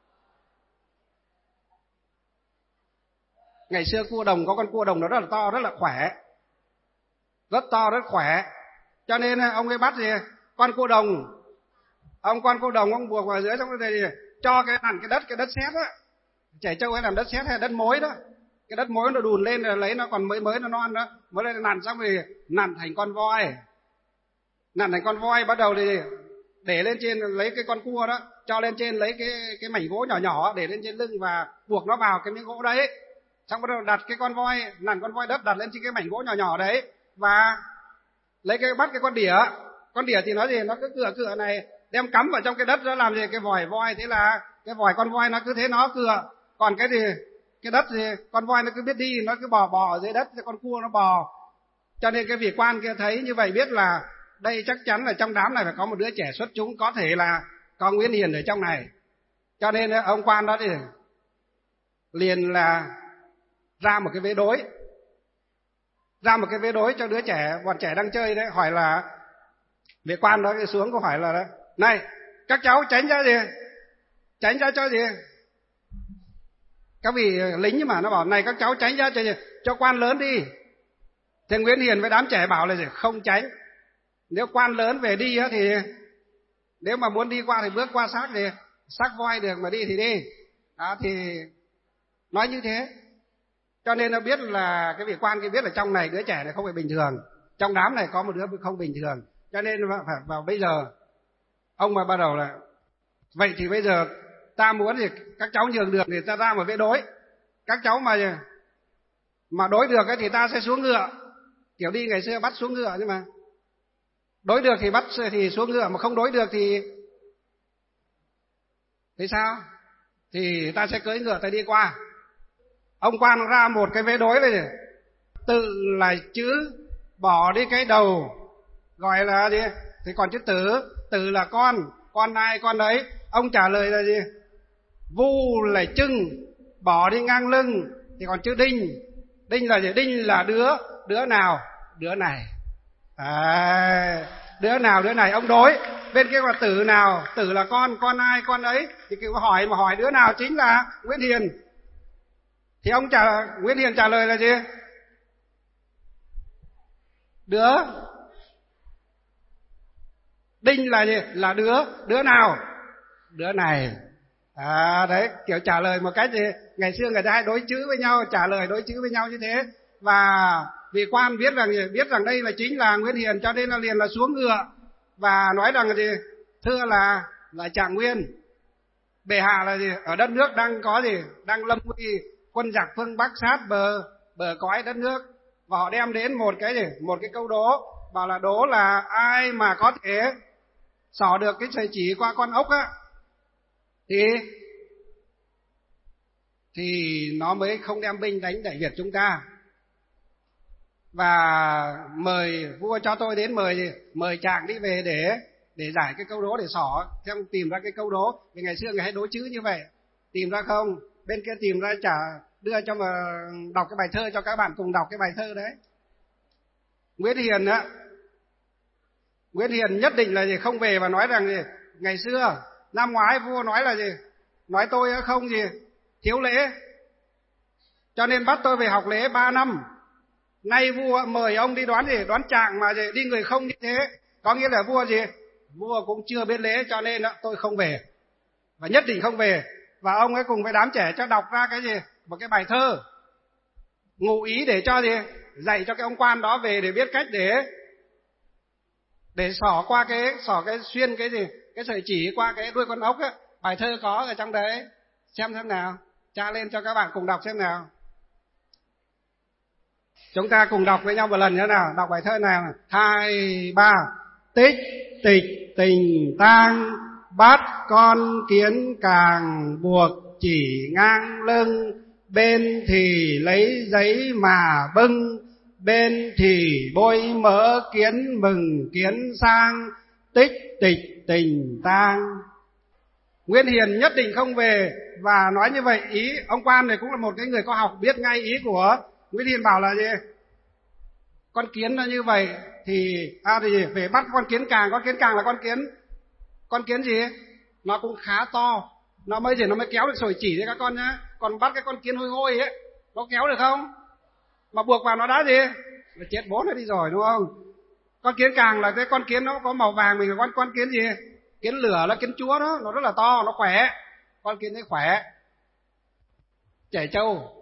Ngày xưa cua đồng có con cua đồng nó rất là to, rất là khỏe, rất to rất khỏe, cho nên ông ấy bắt gì con cua đồng, ông con cua đồng ông buộc vào dưới, xong rồi cho cái nặn cái đất cái đất sét á, trẻ trâu hay làm đất sét hay đất mối đó, cái đất mối nó đùn lên rồi lấy nó còn mới mới nó non đó, mới lên nặn xong rồi nặn thành con voi, nặn thành con voi, bắt đầu thì để lên trên, lấy cái con cua đó cho lên trên, lấy cái cái mảnh gỗ nhỏ nhỏ để lên trên lưng và buộc nó vào cái miếng gỗ đấy, xong bắt đầu đặt cái con voi, nặn con voi đất đặt lên trên cái mảnh gỗ nhỏ nhỏ đấy, và lấy cái bắt cái con đỉa, con đỉa thì nó gì nó cứ cửa cửa này đem cắm vào trong cái đất đó làm gì cái vòi voi, thế là cái vòi con voi nó cứ thế nó cựa, còn cái gì cái đất thì con voi nó cứ biết đi, nó cứ bò bò ở dưới đất, con cua nó bò. Cho nên cái vị quan kia thấy như vậy biết là đây chắc chắn là trong đám này phải có một đứa trẻ xuất chúng, có thể là có Nguyễn Hiền ở trong này. Cho nên ông quan đó thì liền là ra một cái vế đối, ra một cái vế đối cho đứa trẻ, bọn trẻ đang chơi đấy, hỏi là vị quan đó xuống câu hỏi là này các cháu tránh ra gì, tránh ra cho gì, các vị lính mà nó bảo này các cháu tránh ra cho gì, cho quan lớn đi. Thì Nguyễn Hiền với đám trẻ bảo là gì, không tránh, nếu quan lớn về đi á thì nếu mà muốn đi qua thì bước qua xác thì xác voi được, mà đi thì đi. Đó, thì nói như thế. Cho nên nó biết là cái vị quan kia biết là trong này đứa trẻ này không phải bình thường, trong đám này có một đứa không bình thường. Cho nên phải vào bây giờ ông mà bắt đầu là vậy thì bây giờ ta muốn thì các cháu nhường được thì ta ra một vế đối, các cháu mà mà đối được ấy thì ta sẽ xuống ngựa, kiểu đi ngày xưa bắt xuống ngựa, nhưng mà đối được thì bắt thì xuống ngựa, mà không đối được thì thì sao, thì ta sẽ cưỡi ngựa ta đi qua. Ông quan ra một cái vế đối này, tự là chữ bỏ đi cái đầu gọi là gì, thì còn chữ tử, tử là con, con ai con ấy. Ông trả lời là gì, vu là chưng, bỏ đi ngang lưng, thì còn chữ đinh, đinh là gì, đinh là đứa, đứa nào, đứa này. À, đứa nào đứa này, ông đối. Bên kia là tử nào, tử là con, con ai con ấy, thì cứ hỏi mà hỏi đứa nào chính là Nguyễn Hiền. Thì ông trả Nguyễn Hiền trả lời là gì, đứa. Đinh là gì, là đứa, đứa nào, đứa này. À đấy, kiểu trả lời một cách gì, ngày xưa người ta hay đối chữ với nhau, trả lời đối chữ với nhau như thế. Và vị quan biết rằng biết rằng đây là chính là Nguyễn Hiền, cho nên là liền là xuống ngựa và nói rằng là gì, thưa là là Trạng Nguyên, bệ hạ là gì, ở đất nước đang có gì, đang lâm nguy, quân giặc phương Bắc sát bờ bờ cõi đất nước, và họ đem đến một cái gì, một cái câu đố, bảo là đố là ai mà có thể xỏ được cái sợi chỉ qua con ốc á thì thì nó mới không đem binh đánh Đại Việt chúng ta. Và mời vua cho tôi đến mời gì, mời Trạng đi về để để giải cái câu đố, để xỏ xem tìm ra cái câu đố. Vì ngày xưa người hay đố chữ như vậy, tìm ra không, bên kia tìm ra trả đưa cho mà đọc cái bài thơ cho các bạn cùng đọc cái bài thơ đấy. Nguyễn Hiền á, Nguyễn Hiền nhất định là gì, không về và nói rằng gì, ngày xưa năm ngoái vua nói là gì, nói tôi không gì thiếu lễ, cho nên bắt tôi về học lễ ba năm. Nay vua mời ông đi đoán gì, đoán Trạng mà gì, đi người không như thế, có nghĩa là vua gì, vua cũng chưa biết lễ, cho nên đó, tôi không về và nhất định không về. Và ông ấy cùng với đám trẻ cho đọc ra cái gì, một cái bài thơ ngụ ý để cho gì, dạy cho cái ông quan đó về để biết cách để để xỏ qua cái xỏ cái xuyên cái gì, cái sợi chỉ qua cái đuôi con ốc á. Bài thơ có ở trong đấy, xem xem nào, tra lên cho các bạn cùng đọc xem nào. Chúng ta cùng đọc với nhau một lần nữa nào, đọc bài thơ nào. Hai ba. Tích tịch tình tang, bắt con kiến càng buộc chỉ ngang lưng, bên thì lấy giấy mà bưng, bên thì bôi mỡ kiến mừng kiến sang, tích tịch tình tang. Nguyễn Hiền nhất định không về và nói như vậy. Ý ông quan này cũng là một cái người có học, biết ngay ý của Nguyễn Hiền, bảo là gì, con kiến nó như vậy thì à thì phải bắt con kiến càng. Con kiến càng là con kiến con kiến gì, nó cũng khá to, nó mới gì nó mới kéo được sồi chỉ đấy các con nhá. Còn bắt cái con kiến hôi hôi ấy, nó kéo được không, mà buộc vào nó đã gì, nó chết bố nó đi rồi, đúng không? Con kiến càng là cái con kiến nó có màu vàng, mình là con con kiến gì, kiến lửa là kiến chúa đó, nó rất là to, nó khỏe, con kiến ấy khỏe. Trẻ trâu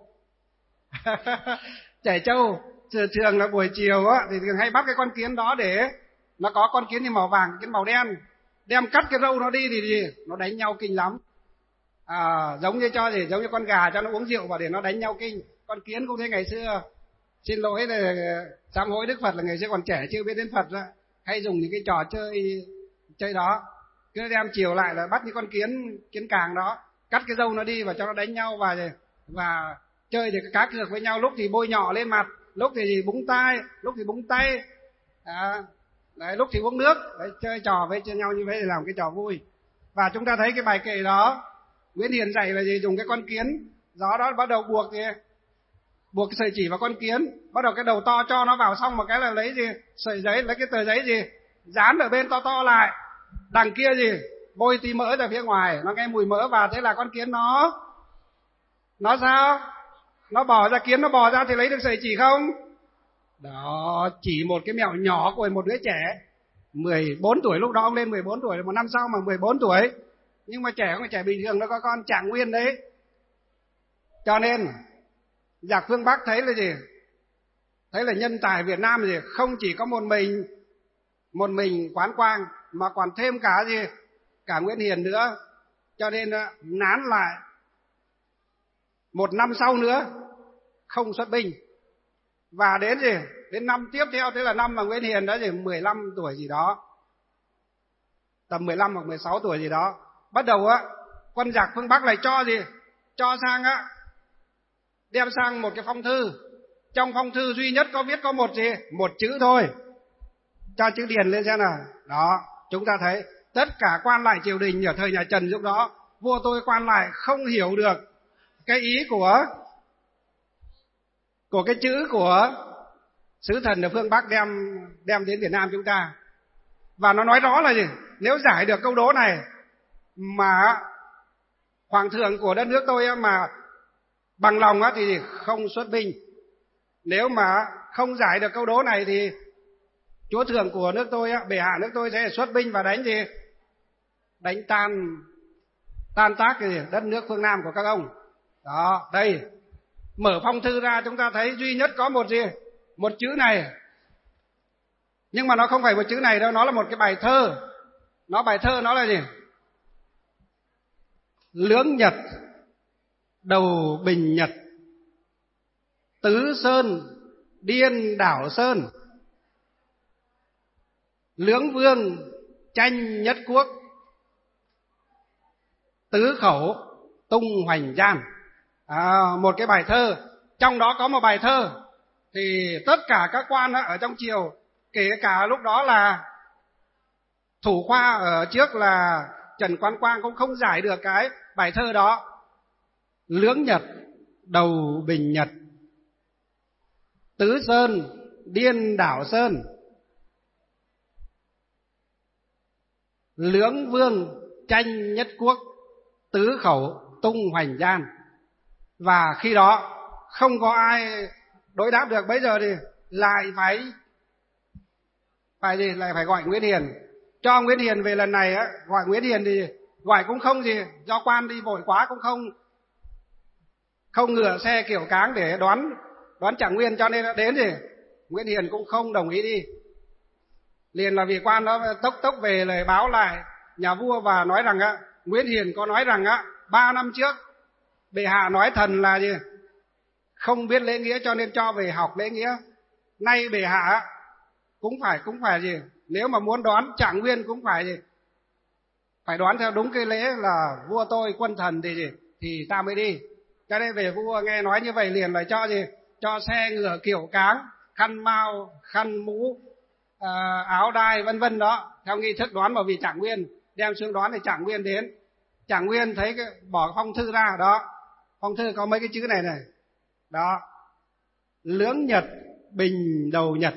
trẻ trâu thường là buổi chiều á thì thường hay bắt cái con kiến đó, để nó có con kiến thì màu vàng, kiến màu đen, đem cắt cái râu nó đi thì gì, nó đánh nhau kinh lắm. À, giống như cho gì, giống như con gà cho nó uống rượu và để nó đánh nhau kinh. Con kiến cũng thế, ngày xưa xin lỗi là sám hối Đức Phật là ngày xưa còn trẻ chưa biết đến Phật đó, hay dùng những cái trò chơi chơi đó, cứ đem chiều lại là bắt những con kiến kiến càng đó, cắt cái râu nó đi và cho nó đánh nhau và và chơi thì cá cược với nhau, lúc thì bôi nhọ lên mặt, lúc thì búng tai, lúc thì búng tay, à, đấy, lúc thì uống nước, đấy, chơi trò với chơi nhau như vậy để làm cái trò vui. Và chúng ta thấy cái bài kệ đó Nguyễn Hiền dạy là gì? Dùng cái con kiến, gió đó bắt đầu buộc gì? Buộc cái sợi chỉ vào con kiến, bắt đầu cái đầu to cho nó vào, xong một cái là lấy gì? Sợi giấy, lấy cái tờ giấy gì? Dán ở bên to to lại, đằng kia gì? Bôi tí mỡ ra phía ngoài, nó nghe mùi mỡ vào, thế là con kiến nó nó sao? Nó bò ra, kiến nó bò ra thì lấy được sợi chỉ không? Đó, chỉ một cái mẹo nhỏ của một đứa trẻ mười bốn tuổi, lúc đó ông lên mười bốn tuổi, một năm sau mà mười bốn tuổi, nhưng mà trẻ không phải trẻ bình thường, nó có con Trạng Nguyên đấy. Cho nên Giặc phương Bắc thấy là gì? Thấy là nhân tài Việt Nam gì? Không chỉ có một mình một mình Quán Quang mà còn thêm cả gì? Cả Nguyễn Hiền nữa. Cho nên nán lại một năm sau nữa không xuất binh. Và đến gì? Đến năm tiếp theo, thế là năm mà Nguyễn Hiền đã gì mười lăm tuổi gì đó, tầm mười lăm hoặc mười sáu tuổi gì đó, bắt đầu á quân giặc phương Bắc lại cho gì? Cho sang á, đem sang một cái phong thư. Trong phong thư duy nhất có viết có một gì? Một chữ thôi. Cho chữ điền lên xem nào. Đó, chúng ta thấy tất cả quan lại triều đình ở thời nhà Trần lúc đó, vua tôi quan lại không hiểu được cái ý của của cái chữ của sứ thần ở phương Bắc đem đem đến Việt Nam chúng ta. Và nó nói rõ là gì? Nếu giải được câu đố này mà hoàng thượng của đất nước tôi mà bằng lòng thì không xuất binh. Nếu mà không giải được câu đố này thì chúa thượng của nước tôi, bệ hạ nước tôi sẽ xuất binh và đánh gì? Đánh tan tan tác cái gì? Đất nước phương Nam của các ông. Đó, đây. Mở phong thư ra chúng ta thấy duy nhất có một gì? Một chữ này. Nhưng mà nó không phải một chữ này đâu, nó là một cái bài thơ. Nó bài thơ nó là gì? Lưỡng Nhật đầu bình nhật, tứ sơn điên đảo sơn, lưỡng vương tranh nhất quốc, tứ khẩu tung hoành gian. À, một cái bài thơ. Trong đó có một bài thơ thì tất cả các quan ở trong triều, kể cả lúc đó là thủ khoa ở trước là Trần Quán Quang cũng không giải được cái bài thơ đó. Lưỡng Nhật đầu bình nhật, tứ sơn điên đảo sơn, lưỡng vương tranh nhất quốc, tứ khẩu tung hoành gian. Và khi đó không có ai đối đáp được, bây giờ thì lại phải phải gì? Lại phải gọi Nguyễn Hiền. Cho Nguyễn Hiền về lần này á, gọi Nguyễn Hiền thì gọi cũng không gì, do quan đi vội quá cũng không không ngựa xe kiểu cáng để đoán đoán Trạng Nguyên, cho nên đến thì Nguyễn Hiền cũng không đồng ý đi. Liền là vì quan đó tốc tốc về lời báo lại nhà vua và nói rằng á, Nguyễn Hiền có nói rằng á, ba năm trước bệ hạ nói thần là gì? Không biết lễ nghĩa cho nên cho về học lễ nghĩa. Nay bệ hạ cũng phải cũng phải gì? Nếu mà muốn đoán Trạng Nguyên cũng phải gì? Phải đoán theo đúng cái lễ là vua tôi quân thần thì gì? Thì ta mới đi. Cho nên về vua nghe nói như vậy liền lại cho gì? Cho xe ngựa kiểu cáng, khăn mao, khăn mũ, à, áo đai vân vân đó, theo nghi thức đoán. Bởi vì Trạng Nguyên đem xuống đoán thì Trạng Nguyên đến. Trạng Nguyên thấy cái, bỏ phong thư ra đó. Phong thư có mấy cái chữ này này. Đó. Lưỡng Nhật bình đầu nhật,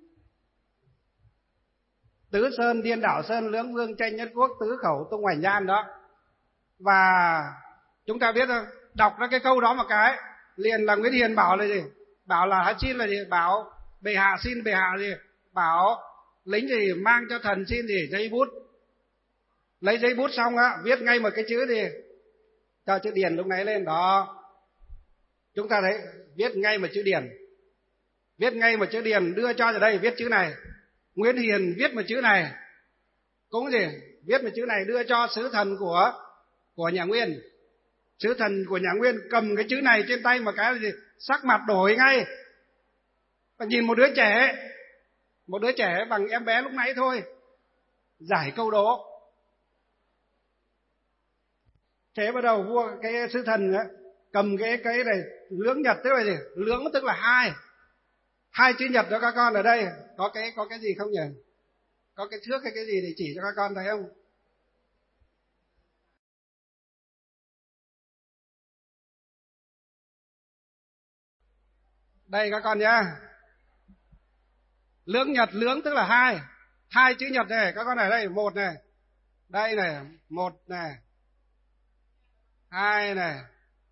tứ sơn điên đảo sơn, lưỡng vương tranh nhất quốc, tứ khẩu tung hoành gian đó. Và chúng ta biết không, đọc ra cái câu đó một cái liền là Nguyễn Hiền bảo là gì? Bảo là hãy xin là gì? Bảo bệ hạ, xin bệ hạ gì? Bảo lính gì mang cho thần xin gì? Giấy bút. Lấy giấy bút xong á, viết ngay một cái chữ gì? Cho chữ điền lúc nãy lên đó. Chúng ta thấy viết ngay một chữ điền. Viết ngay một chữ điền đưa cho ở đây, viết chữ này. Nguyễn Hiền viết một chữ này. Cũng gì? Viết một chữ này đưa cho sứ thần của của nhà Nguyên. Sứ thần của nhà Nguyên cầm cái chữ này trên tay một cái là gì? Sắc mặt đổi ngay. Và nhìn một đứa trẻ, một đứa trẻ bằng em bé lúc nãy thôi, giải câu đố. Thế bắt đầu vua cái sứ thần ấy, cầm cái cái này lưỡng nhật, tức là gì? Lưỡng tức là hai. Hai chữ nhật cho các con ở đây. Có cái có cái gì không nhỉ? Có cái thước hay cái gì để chỉ cho các con thấy không? Đây các con nhá. Lưỡng nhật, lưỡng tức là hai. Hai chữ nhật này, các con ở đây, một này. Đây này, một này. Hai này.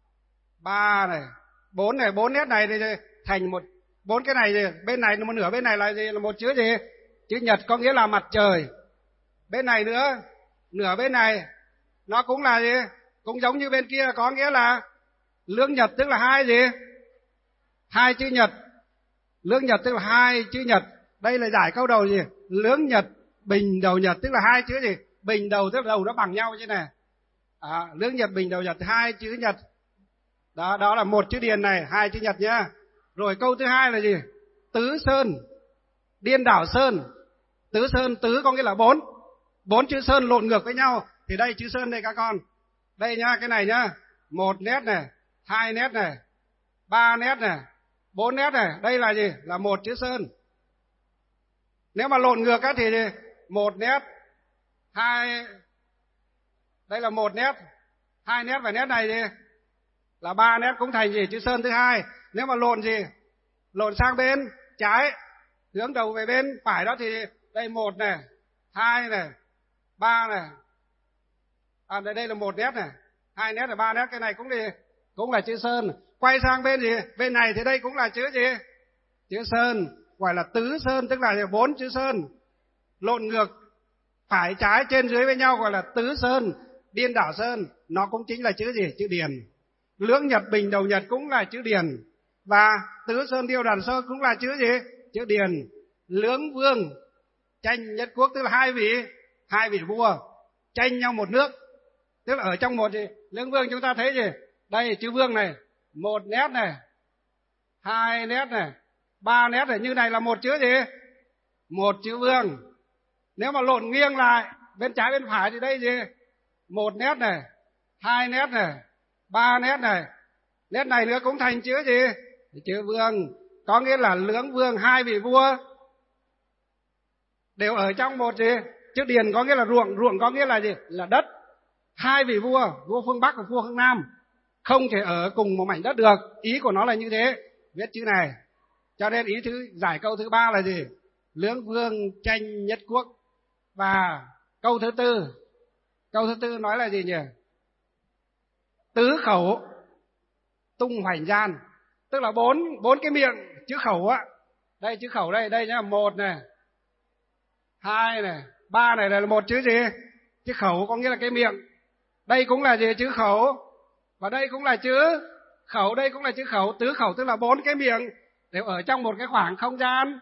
Ba này. Bốn này, bốn nét này thì thành một, bốn cái này thì bên này một nửa, bên này là gì? Là một chữ gì? Chữ nhật có nghĩa là mặt trời. Bên này nữa, nửa bên này nó cũng là gì? Cũng giống như bên kia, có nghĩa là lưỡng nhật tức là hai gì? Hai chữ nhật. Lưỡng nhật tức là hai chữ nhật. Đây là giải câu đầu gì? Lưỡng nhật bình đầu nhật tức là hai chữ gì? Bình đầu tức là đầu nó bằng nhau như này. À, lưỡng nhật bình đầu nhật, hai chữ nhật. Đó, đó là một chữ điền này, hai chữ nhật nhá. Rồi câu thứ hai là gì? Tứ sơn, điên đảo sơn. Tứ sơn, tứ có nghĩa là bốn. Bốn chữ sơn lộn ngược với nhau. Thì đây chữ sơn đây các con. Đây nhá, cái này nhá. Một nét này, hai nét này, ba nét này, bốn nét này. Đây là gì? Là một chữ sơn. Nếu mà lộn ngược á thì một nét, hai, đây là một nét, hai nét và nét này gì? Là ba nét cũng thành gì? Chữ sơn thứ hai. Nếu mà lộn gì? Lộn sang bên trái, hướng đầu về bên phải đó thì đây một này, hai này, ba này. À đây, đây là một nét này, hai nét là ba nét, cái này cũng gì? Cũng là chữ sơn. Quay sang bên gì? Bên này thì đây cũng là chữ gì? Chữ sơn, gọi là tứ sơn tức là bốn chữ sơn. Lộn ngược phải trái trên dưới với nhau gọi là tứ sơn, điên đảo sơn, nó cũng chính là chữ gì? Chữ điền. Lưỡng nhật bình đầu nhật cũng là chữ điền. Và tứ sơn điêu đàn sơn cũng là chữ gì? Chữ điền. Lưỡng vương tranh nhất quốc tức là hai vị, hai vị vua tranh nhau một nước. Tức là ở trong một gì? Lưỡng vương chúng ta thấy gì? Đây chữ vương này, một nét này, hai nét này, ba nét này, như này là một chữ gì? Một chữ vương. Nếu mà lộn nghiêng lại bên trái bên phải thì đây gì? Một nét này, hai nét này, ba nét này, nét này nữa cũng thành chữ gì? Chữ vương. Có nghĩa là lưỡng vương, hai vị vua đều ở trong một gì? Chữ điền có nghĩa là ruộng, ruộng có nghĩa là gì? Là đất. Hai vị vua, vua phương Bắc và vua phương Nam không thể ở cùng một mảnh đất được. Ý của nó là như thế, viết chữ này. Cho nên ý thứ giải câu thứ ba là gì? Lưỡng vương tranh nhất quốc. Và câu thứ tư, câu thứ tư nói là gì nhỉ? Tứ khẩu tung hoành gian, tức là bốn bốn cái miệng chữ khẩu á. Đây chữ khẩu đây, đây nhá, một này, hai này, ba này là một chữ gì? Chữ khẩu có nghĩa là cái miệng. Đây cũng là gì? Chữ khẩu. Và đây cũng là chữ khẩu, đây cũng là chữ khẩu. Tứ khẩu tức là bốn cái miệng đều ở trong một cái khoảng không gian.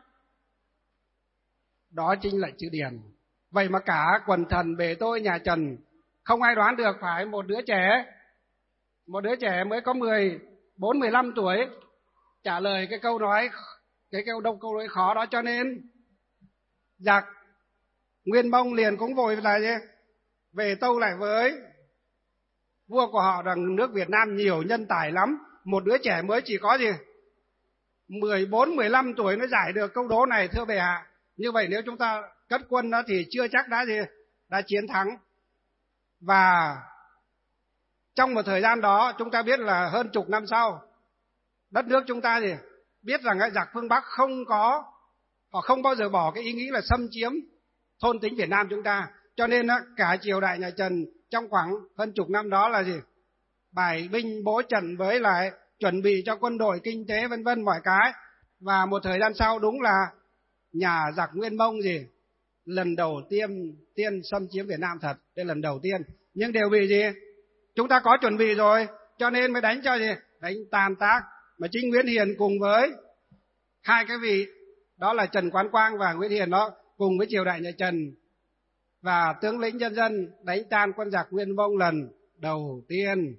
Đó chính là chữ điền. Vậy mà cả quần thần bề tôi nhà Trần không ai đoán được, phải một đứa trẻ, một đứa trẻ mới có mười bốn mười lăm tuổi trả lời cái câu nói, cái câu đâu câu nói khó đó. Cho nên giặc Nguyên Mông liền cũng vội là gì? Về tâu lại với vua của họ rằng nước Việt Nam nhiều nhân tài lắm, một đứa trẻ mới chỉ có gì mười bốn mười lăm tuổi nó giải được câu đố này, thưa bệ hạ. Như vậy nếu chúng ta cất quân đó thì chưa chắc đã gì đã chiến thắng. Và trong một thời gian đó chúng ta biết là hơn chục năm sau, đất nước chúng ta thì biết rằng cái giặc phương Bắc không có, họ không bao giờ bỏ cái ý nghĩ là xâm chiếm thôn tính Việt Nam chúng ta. Cho nên cả triều đại nhà Trần trong khoảng hơn chục năm đó là gì? Bài binh bố trận với lại chuẩn bị cho quân đội, kinh tế vân vân mọi cái. Và một thời gian sau đúng là nhà giặc Nguyên Mông gì? Lần đầu tiên tiên xâm chiếm Việt Nam thật, đây lần đầu tiên. Nhưng đều vì gì? Chúng ta có chuẩn bị rồi, cho nên mới đánh cho gì? Đánh tàn tác. Mà chính Nguyễn Hiền cùng với hai cái vị, đó là Trần Quán Quang và Nguyễn Hiền đó, cùng với triều đại nhà Trần và tướng lĩnh nhân dân đánh tan quân giặc Nguyên Mông lần đầu tiên.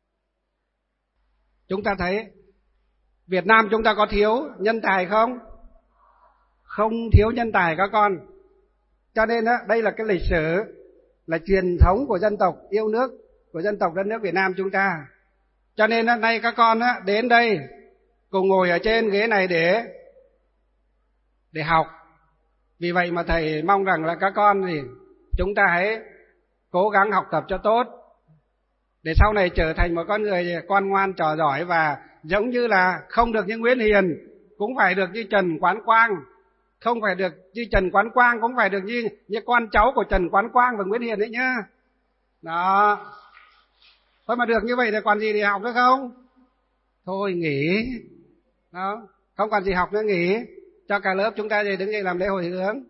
Chúng ta thấy Việt Nam chúng ta có thiếu nhân tài không? Không thiếu nhân tài các con. Cho nên đó, đây là cái lịch sử, là truyền thống của dân tộc yêu nước, của dân tộc đất nước Việt Nam chúng ta. Cho nên hôm nay các con á, đến đây cùng ngồi ở trên ghế này để để học. Vì vậy mà thầy mong rằng là các con thì chúng ta hãy cố gắng học tập cho tốt, để sau này trở thành một con người con ngoan trò giỏi, và giống như là không được như Nguyễn Hiền cũng phải được như Trần Quán Quang, không phải được như Trần Quán Quang cũng phải được như như con cháu của Trần Quán Quang và Nguyễn Hiền đấy nhá. Đó. Thôi mà được như vậy thì còn gì để học nữa không? Thôi nghỉ. Đó, không còn gì học nữa nghỉ. Cho cả lớp chúng ta thì đứng dậy làm lễ hồi hướng.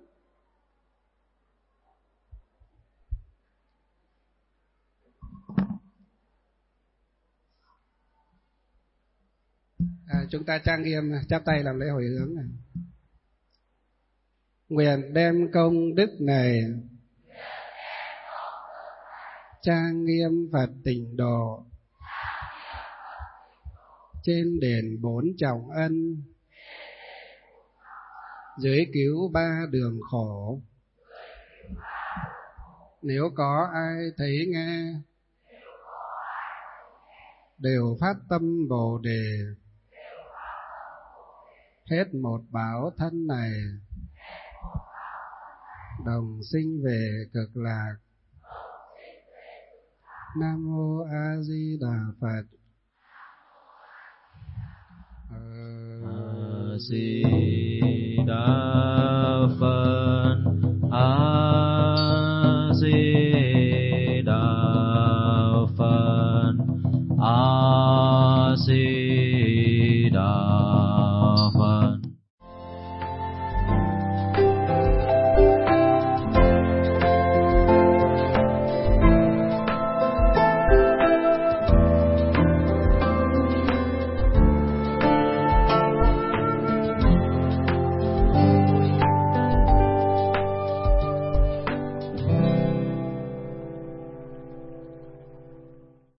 À, chúng ta trang nghiêm chắp tay làm lễ hồi hướng này. Nguyện đem công đức này trang nghiêm Phật tịnh độ, trên đền bốn trọng ân, dưới cứu ba đường khổ. Nếu có ai thấy nghe, đều phát tâm Bồ Đề, hết một báo thân này, đồng sinh về cực lạc. Nam mô A Di Đà Phật. A Di Đà Phật. A Di